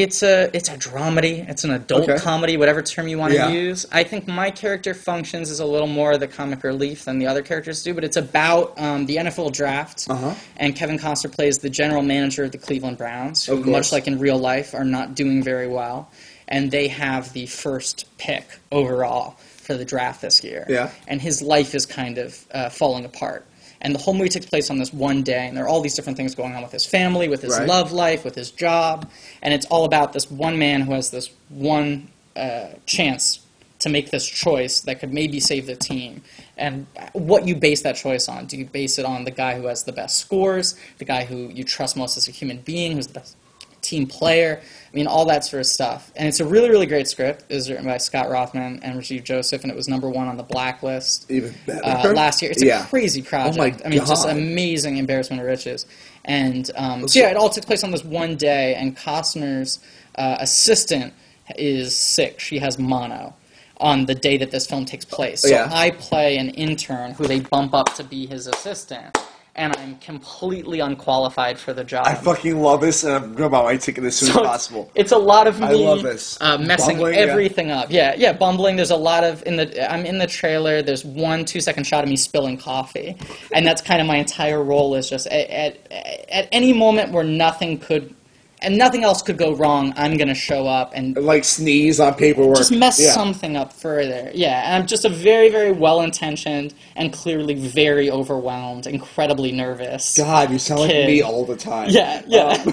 dramedy. It's an adult comedy, whatever term you want to use. I think my character functions as a little more the comic relief than the other characters do, but it's about the NFL draft, and Kevin Costner plays the general manager of the Cleveland Browns, who, much like in real life, are not doing very well, and they have the first pick overall for the draft this year. Yeah. And his life is kind of falling apart. And the whole movie takes place on this one day, and there are all these different things going on with his family, with his love life, with his job, and it's all about this one man who has this one chance to make this choice that could maybe save the team. And what you base that choice on. Do you base it on the guy who has the best scores, the guy who you trust most as a human being, who's the best team player? I mean, all that sort of stuff. And it's a really, really great script. It was written by Scott Rothman and Rajiv Joseph, and it was #1 on the Blacklist even better last year. It's a crazy project. Oh my God. I mean, just amazing embarrassment of riches. And it all took place on this one day, and Costner's assistant is sick. She has mono on the day that this film takes place. So I play an intern who they bump up to be his assistant. And I'm completely unqualified for the job. I fucking love this, and I'm going to buy my ticket as soon as possible. It's a lot of me I love this. Messing bumbling, everything up. Yeah, bumbling. There's a lot of I'm in the trailer. There's 1 2-second shot of me spilling coffee, and that's kind of my entire role. Is just at any moment where nothing could and nothing else could go wrong. I'm going to show up and like sneeze on paperwork. just mess something up further. Yeah, and I'm just a very, very well-intentioned and clearly very overwhelmed, incredibly nervous. God, you sound like kid. me all the time. Yeah.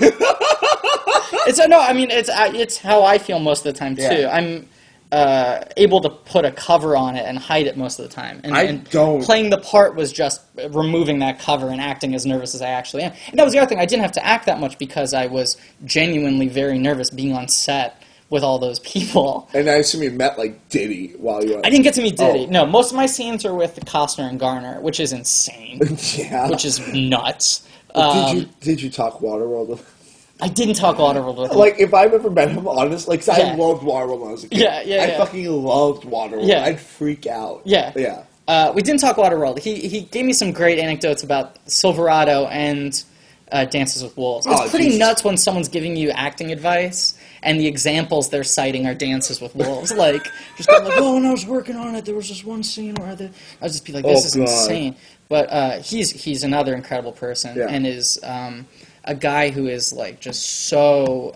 It's how I feel most of the time too. Yeah. I'm able to put a cover on it and hide it most of the time. And don't. Playing the part was just removing that cover and acting as nervous as I actually am. And that was the other thing. I didn't have to act that much because I was genuinely very nervous being on set with all those people. And I assume you met, like, Diddy while you were... I didn't get to meet Diddy. Oh. No, most of my scenes are with Costner and Garner, which is insane. Yeah. Which is nuts. Did you talk Waterworld with him? I didn't talk Waterworld with him. Like, if I've ever met him, honestly, like, 'cause I Yeah. loved Waterworld when I was a kid. Yeah. I fucking loved Waterworld. Yeah. I'd freak out. Yeah. Yeah. We didn't talk Waterworld. He gave me some great anecdotes about Silverado and Dances with Wolves. It's pretty nuts when someone's giving you acting advice and the examples they're citing are Dances with Wolves. Like, just going like, when I was working on it, there was this one scene where I'd just be like, this is insane. But he's another incredible person and is a guy who is like just so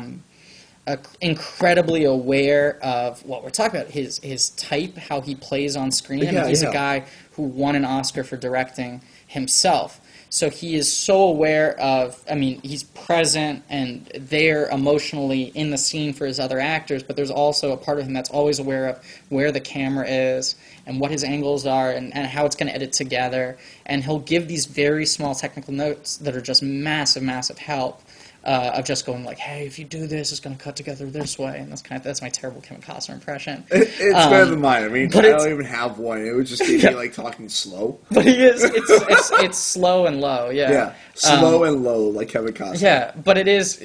incredibly aware of what we're talking about, his type, how he plays on screen. He's a guy who won an Oscar for directing himself. So he is so aware of, he's present and there emotionally in the scene for his other actors, but there's also a part of him that's always aware of where the camera is and what his angles are and how it's going to edit together. And he'll give these very small technical notes that are just massive, massive help. Of just going like, hey, if you do this, it's going to cut together this way, and that's my terrible Kevin Costner impression. It's better than mine. I mean, I don't even have one. It would just be me like talking slow. But he is. It's slow and low. Yeah. Yeah, slow and low like Kevin Costner. Yeah, but it is.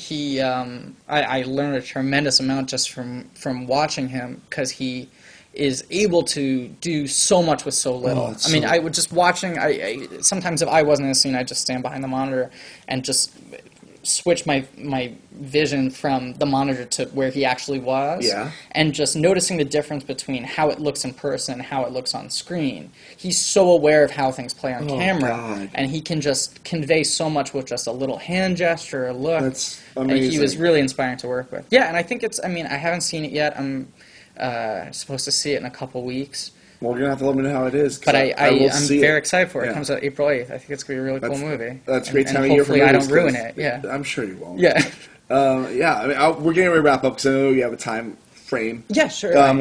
I learned a tremendous amount just from watching him because he is able to do so much with so little. I would just watching. Sometimes if I wasn't in a scene, I'd just stand behind the monitor and just switch my vision from the monitor to where he actually was. Yeah. And just noticing the difference between how it looks in person and how it looks on screen. He's so aware of how things play on camera. God. And he can just convey so much with just a little hand gesture, a look. That's amazing. And he was really inspiring to work with. Yeah, and I think I haven't seen it yet. I'm supposed to see it in a couple weeks. Well, you're going to have to let me know how it is. But I'm very excited for it. Yeah. It comes out April 8th. I think it's going to be a really cool movie. That's a great time of year year for movies. Hopefully I don't ruin it. Yeah. I'm sure you won't. Yeah. We're getting ready to wrap up because I know you have a time frame. Yeah, sure. I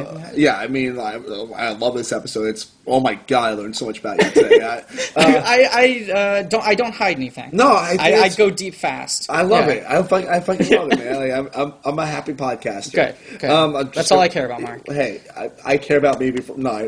love this episode. It's, oh my God, I learned so much about you today. I don't hide anything. No, I go deep fast. I love it. I fucking love it, man. Like, I'm a happy podcaster. Good. That's all I care about, Mark. Hey, I care about me before. No.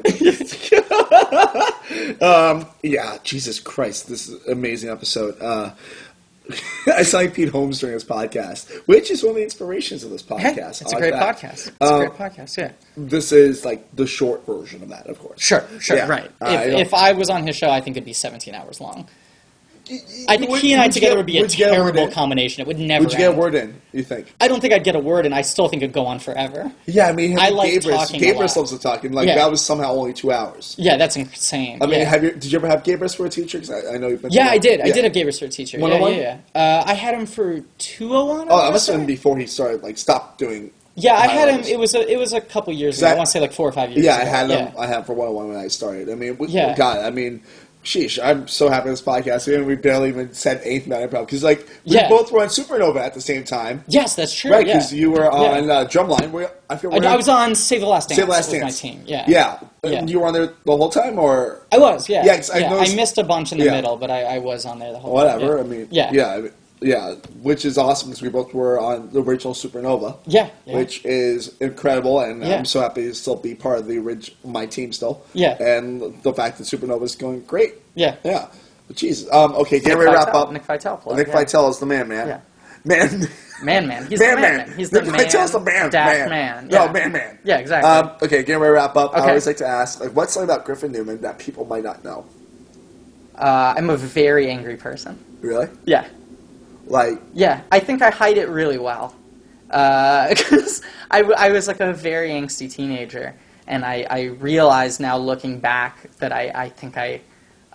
Jesus Christ, this is an amazing episode. I saw like Pete Holmes during his podcast, which is one of the inspirations of this podcast. Hey, it's a great podcast. It's a great podcast, yeah. This is like the short version of that, of course. Sure, Yeah. right. If I was on his show, I think it'd be 17 hours long. I think he and I together would be a terrible combination. It would never Would you get a end. word in, you think? I don't think I'd get a word in. I still think it'd go on forever. Yeah, I mean, I like Gabrus talking a lot. loves to talk, and like Yeah. that was somehow only 2 hours. Yeah, that's insane. I mean, yeah. did you ever have Gabrus for a teacher? Because I know you've been. Yeah, I did. I did have Gabrus for a teacher. 101? Yeah. I had him for 201. Oh, that must have been before he started, like, stopped doing. Yeah, I had him. highlights. It was a couple years ago. I want to say like 4 or 5 years Yeah, ago. I had him. I had him for 101 when I started. I mean, Yeah. God, I mean, sheesh, I'm so happy with this podcast. And we barely even said anything about improv because, like, we both were on Supernova at the same time. Yes, that's true. Right, yeah. because you were on Drumline. I was on Save the Last Dance. Save the Last with Dance. my team. Yeah. Yeah. You were on there the whole time, or I was. Yeah. Yeah, 'cause I noticed- I missed a bunch in the middle, but I was on there the whole whatever. time. I mean, Yeah. yeah, which is awesome because we both were on the original Supernova. Yeah. Which is incredible, and Yeah. I'm so happy to still be part of the my team still. Yeah. And the fact that Supernova is going great. Yeah. Yeah. But Jesus. Okay, get ready to wrap up. Nick Vitale. Plug, Nick Vitale is the man. Yeah. Man. Man. He's the man. He's the Nick man. Vitale's the man. Man. No, Yeah. man. Yeah, exactly. Okay, get ready to wrap up. I Okay. always like to ask, like, what's something about Griffin Newman that people might not know? I'm a very angry person. Really? Yeah. Like, Yeah, I think I hide it really well. Because I was like a very angsty teenager, and I realize now looking back that I think I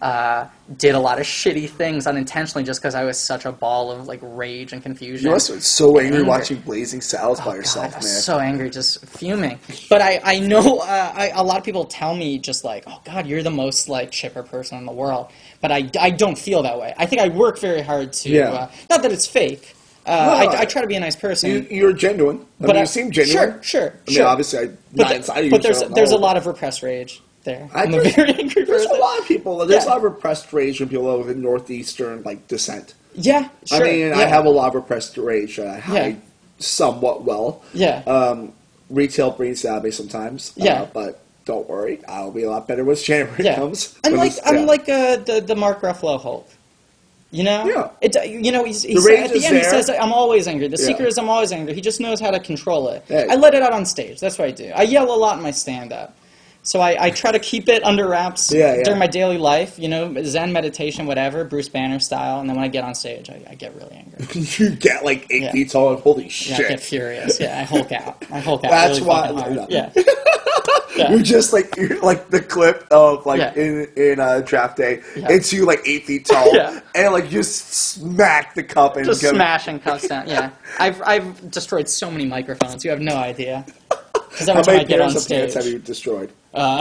did a lot of shitty things unintentionally just because I was such a ball of like rage and confusion. You must have been so angry watching Blazing Saddles by yourself, God, I was man. so angry, just fuming. But I know a lot of people tell me just like, oh God, you're the most like chipper person in the world. But I don't feel that way. I think I work very hard to, not that it's fake. I try to be a nice person. You're genuine. But you seem genuine. Sure. I mean, obviously, not inside of you. But there's a lot of repressed rage there. I'm a very angry There's person. a lot of people. There's a lot of repressed rage from people with northeastern like descent. Yeah, sure. I mean, I have a lot of repressed rage that I hide somewhat well. Yeah. Retail brings out me sometimes. Yeah. But don't worry, I'll be a lot better when January comes. I'm like the Mark Ruffalo Hulk. You know? Yeah. He's rage at the is end he there. says, I'm always angry. The secret is I'm always angry. He just knows how to control it. Hey. I let it out on stage. That's what I do. I yell a lot in my stand-up. So I try to keep it under wraps during my daily life, Zen meditation, whatever, Bruce Banner style. And then when I get on stage, I get really angry. You get like 8 feet tall and holy shit. Yeah, I get furious. Yeah, I Hulk out. That's really why. fucking hard. Yeah. Yeah. You're like the clip of in draft day. It's you like 8 feet tall, and like you smack the cup and just smashing cups down. Yeah, I've destroyed so many microphones. You have no idea. Because every time I get on stage, pants have you destroyed?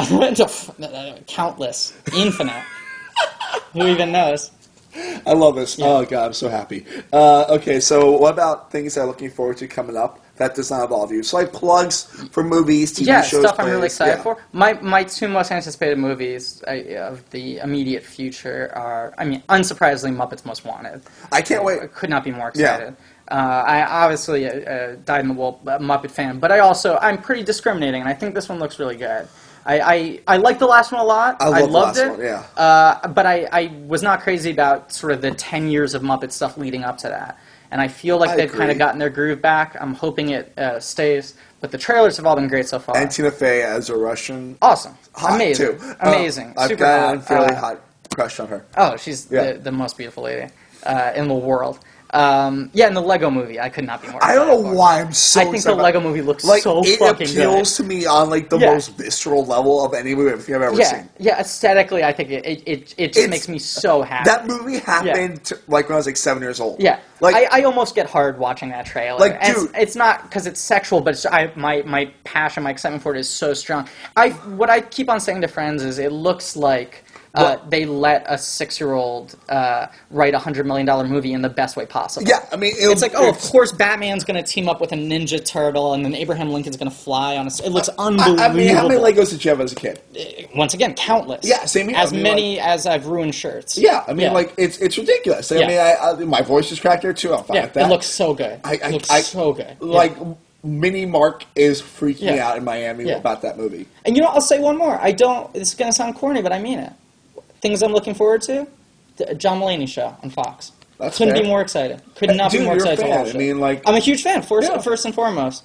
Countless, infinite. Who even knows? I love this. Yeah. Oh god, I'm so happy. Okay, so what about things that I'm looking forward to coming up that does not involve you? So like plugs for movies, TV shows, stuff plays. I'm really excited for. My two most anticipated movies of the immediate future are, unsurprisingly, Muppets Most Wanted. I can't wait. I could not be more excited. I obviously dyed in the wool Muppet fan, but I'm pretty discriminating, and I think this one looks really good. I liked the last one a lot. I loved it. One, yeah. But I was not crazy about sort of the 10 years of Muppet stuff leading up to that. And I feel like they've kind of gotten their groove back. I'm hoping it stays. But the trailers have all been great so far. And Tina Fey as a Russian. Awesome. Hot, Amazing. too. Amazing. I've Super got hot. a fairly hot crush on her. Oh, she's the most beautiful lady in the world. And the Lego Movie, I could not be more excited. I don't know why I'm so I think the Lego Movie looks so fucking good. It appeals to me on like the most visceral level of any movie I've ever seen. Yeah, aesthetically, I think it just makes me so happy. That movie happened like when I was like 7 years old. Yeah, like I almost get hard watching that trailer. Like, and dude, it's not because it's sexual, but my passion, my excitement for it is so strong. What I keep on saying to friends is it looks like they let a 6-year-old write a $100 million movie in the best way possible. Yeah, I mean, it's like, of course, Batman's going to team up with a Ninja Turtle, and then Abraham Lincoln's going to fly on a. It looks unbelievable. I mean, how many Legos did you have as a kid? Once again, countless. Yeah, same here. As many as I've ruined shirts. Yeah, I mean, like it's ridiculous. I mean, my voice is cracked there too. I'm fine with that. It looks so good. It looks so good. Like. Mini Mark is freaking out in Miami about that movie. And I'll say one more. This is going to sound corny, but I mean it. Things I'm looking forward to? The John Mulaney show on Fox. Couldn't be more excited. Could not be more excited to watch it. I mean, like, I'm a huge fan, first and foremost.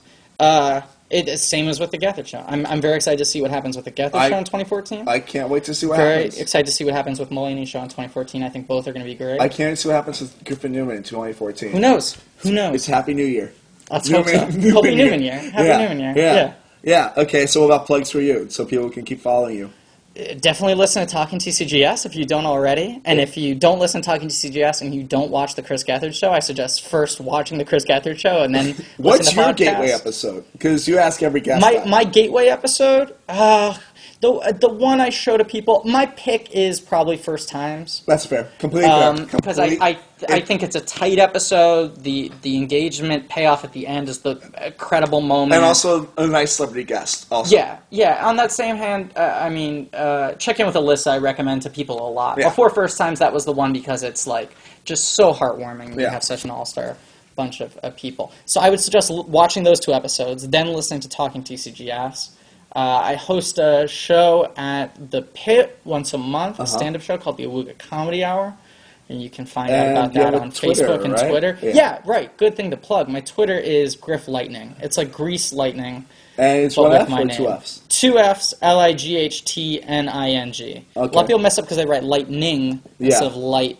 Same as with the Gethard show. I'm very excited to see what happens with the Gethard show in 2014. I can't wait to see what happens. Very excited to see what happens with Mulaney show in 2014. I think both are going to be great. I can't see what happens with Griffin Newman in 2014. Who knows? It's Happy New Year. Let's hope so. Happy Newman Year. Happy Newman Year. Yeah, okay, so what about plugs for you, so people can keep following you? Definitely listen to Talking TCGS if you don't already. And if you don't listen to Talking TCGS and you don't watch the Chris Gethard show, I suggest first watching the Chris Gethard show and then What's listen to your podcasts. gateway episode? Because you ask every guest My gateway episode? The one I show to people, my pick is probably First Times. That's fair. Completely fair. Because I think it's a tight episode. The engagement payoff at the end is the credible moment. And also a nice celebrity guest. Also. Yeah. On that same hand, Check In with Alyssa I recommend to people a lot. Yeah. Before First Times, that was the one because it's like just so heartwarming. You have such an all-star bunch of people. So I would suggest watching those 2 episodes, then listening to Talking TCGS. I host a show at The Pit once a month, a stand-up show called the Awooga Comedy Hour. And you can find out about that on Facebook and Twitter. Yeah, right. Good thing to plug. My Twitter is Griff Lightning. It's like Grease Lightning. And it's one F or 2 Fs? 2 Fs, Lightning. Okay. A lot of people mess up because they write lightning instead of light.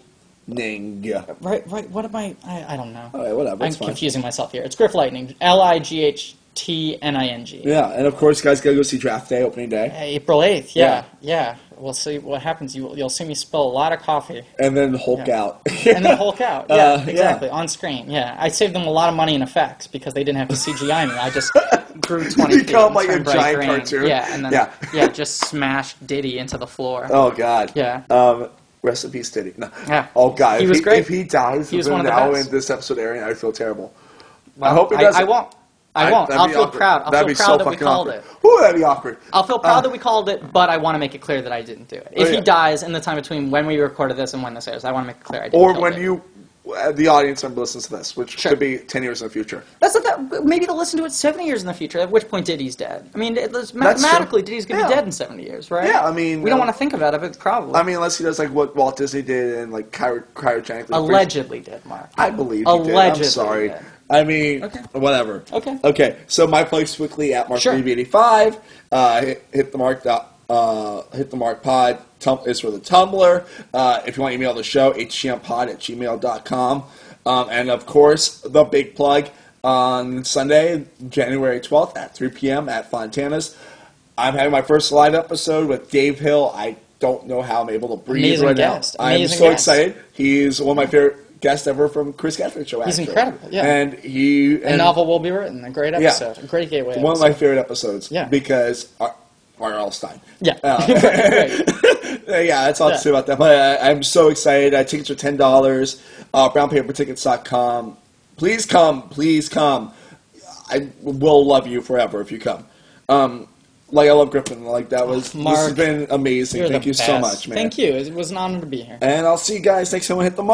Right. What am I don't know. All right, whatever. I'm confusing myself here. It's Griff Lightning. Lightning. TNING. Yeah, and of course, guys, gotta go see Draft Day, opening day. April 8th, yeah. We'll see what happens. You'll see me spill a lot of coffee. And then Hulk out. And then Hulk out, yeah, exactly, yeah. on screen, yeah. I saved them a lot of money in effects because they didn't have to CGI me. I just grew 20 feet. Become like a turned bright giant green. cartoon. Yeah, and then just smashed Diddy into the floor. Oh, God. Yeah. Rest in peace, Diddy. No. Yeah. Oh, God. He was great. If he dies He was one of the now best. in this episode airing, I feel terrible. Well, I hope he doesn't. I won't. I'll feel proud. I'll feel proud that we called it. Ooh, that'd be awkward. I'll feel proud that we called it, but I want to make it clear that I didn't do it. If he dies in the time between when we recorded this and when this airs, I want to make it clear I didn't Or kill when Diddy. the audience member listens to this, which could be 10 years in the future. Maybe they'll listen to it 70 years in the future, at which point Diddy's dead. I mean, mathematically, Diddy's going to be dead in 70 years, right? Yeah, I mean... We don't want to think about it, but probably. I mean, unless he does like what Walt Disney did and like cryogenically... Allegedly did, Mark. I believe he Allegedly did. I'm sorry. Did. I mean, whatever. Okay, so my place quickly at MarkBB85. Hit the mark. Hit the mark pod is for the Tumblr. If you want to email the show, hgmpod@gmail.com. And of course, the big plug on Sunday, January 12th at 3 p.m. at Fontana's. I'm having my first live episode with Dave Hill. I don't know how I'm able to breathe right now. I'm so excited. He's one of my favorite guests ever from Chris Gaffney's show. He's incredible. Yeah, and a novel will be written. A great episode. A great gateway. One of my favorite episodes. Yeah, because R.L. Stein. Yeah, yeah, that's all to say about that. But I'm so excited. Tickets are $10. Brownpapertickets.com. Please come. I will love you forever if you come. Like I love Griffin. Like that was. Mark, this has been amazing. Thank you so much, man. Thank you. It was an honor to be here. And I'll see you guys next time we hit the mark.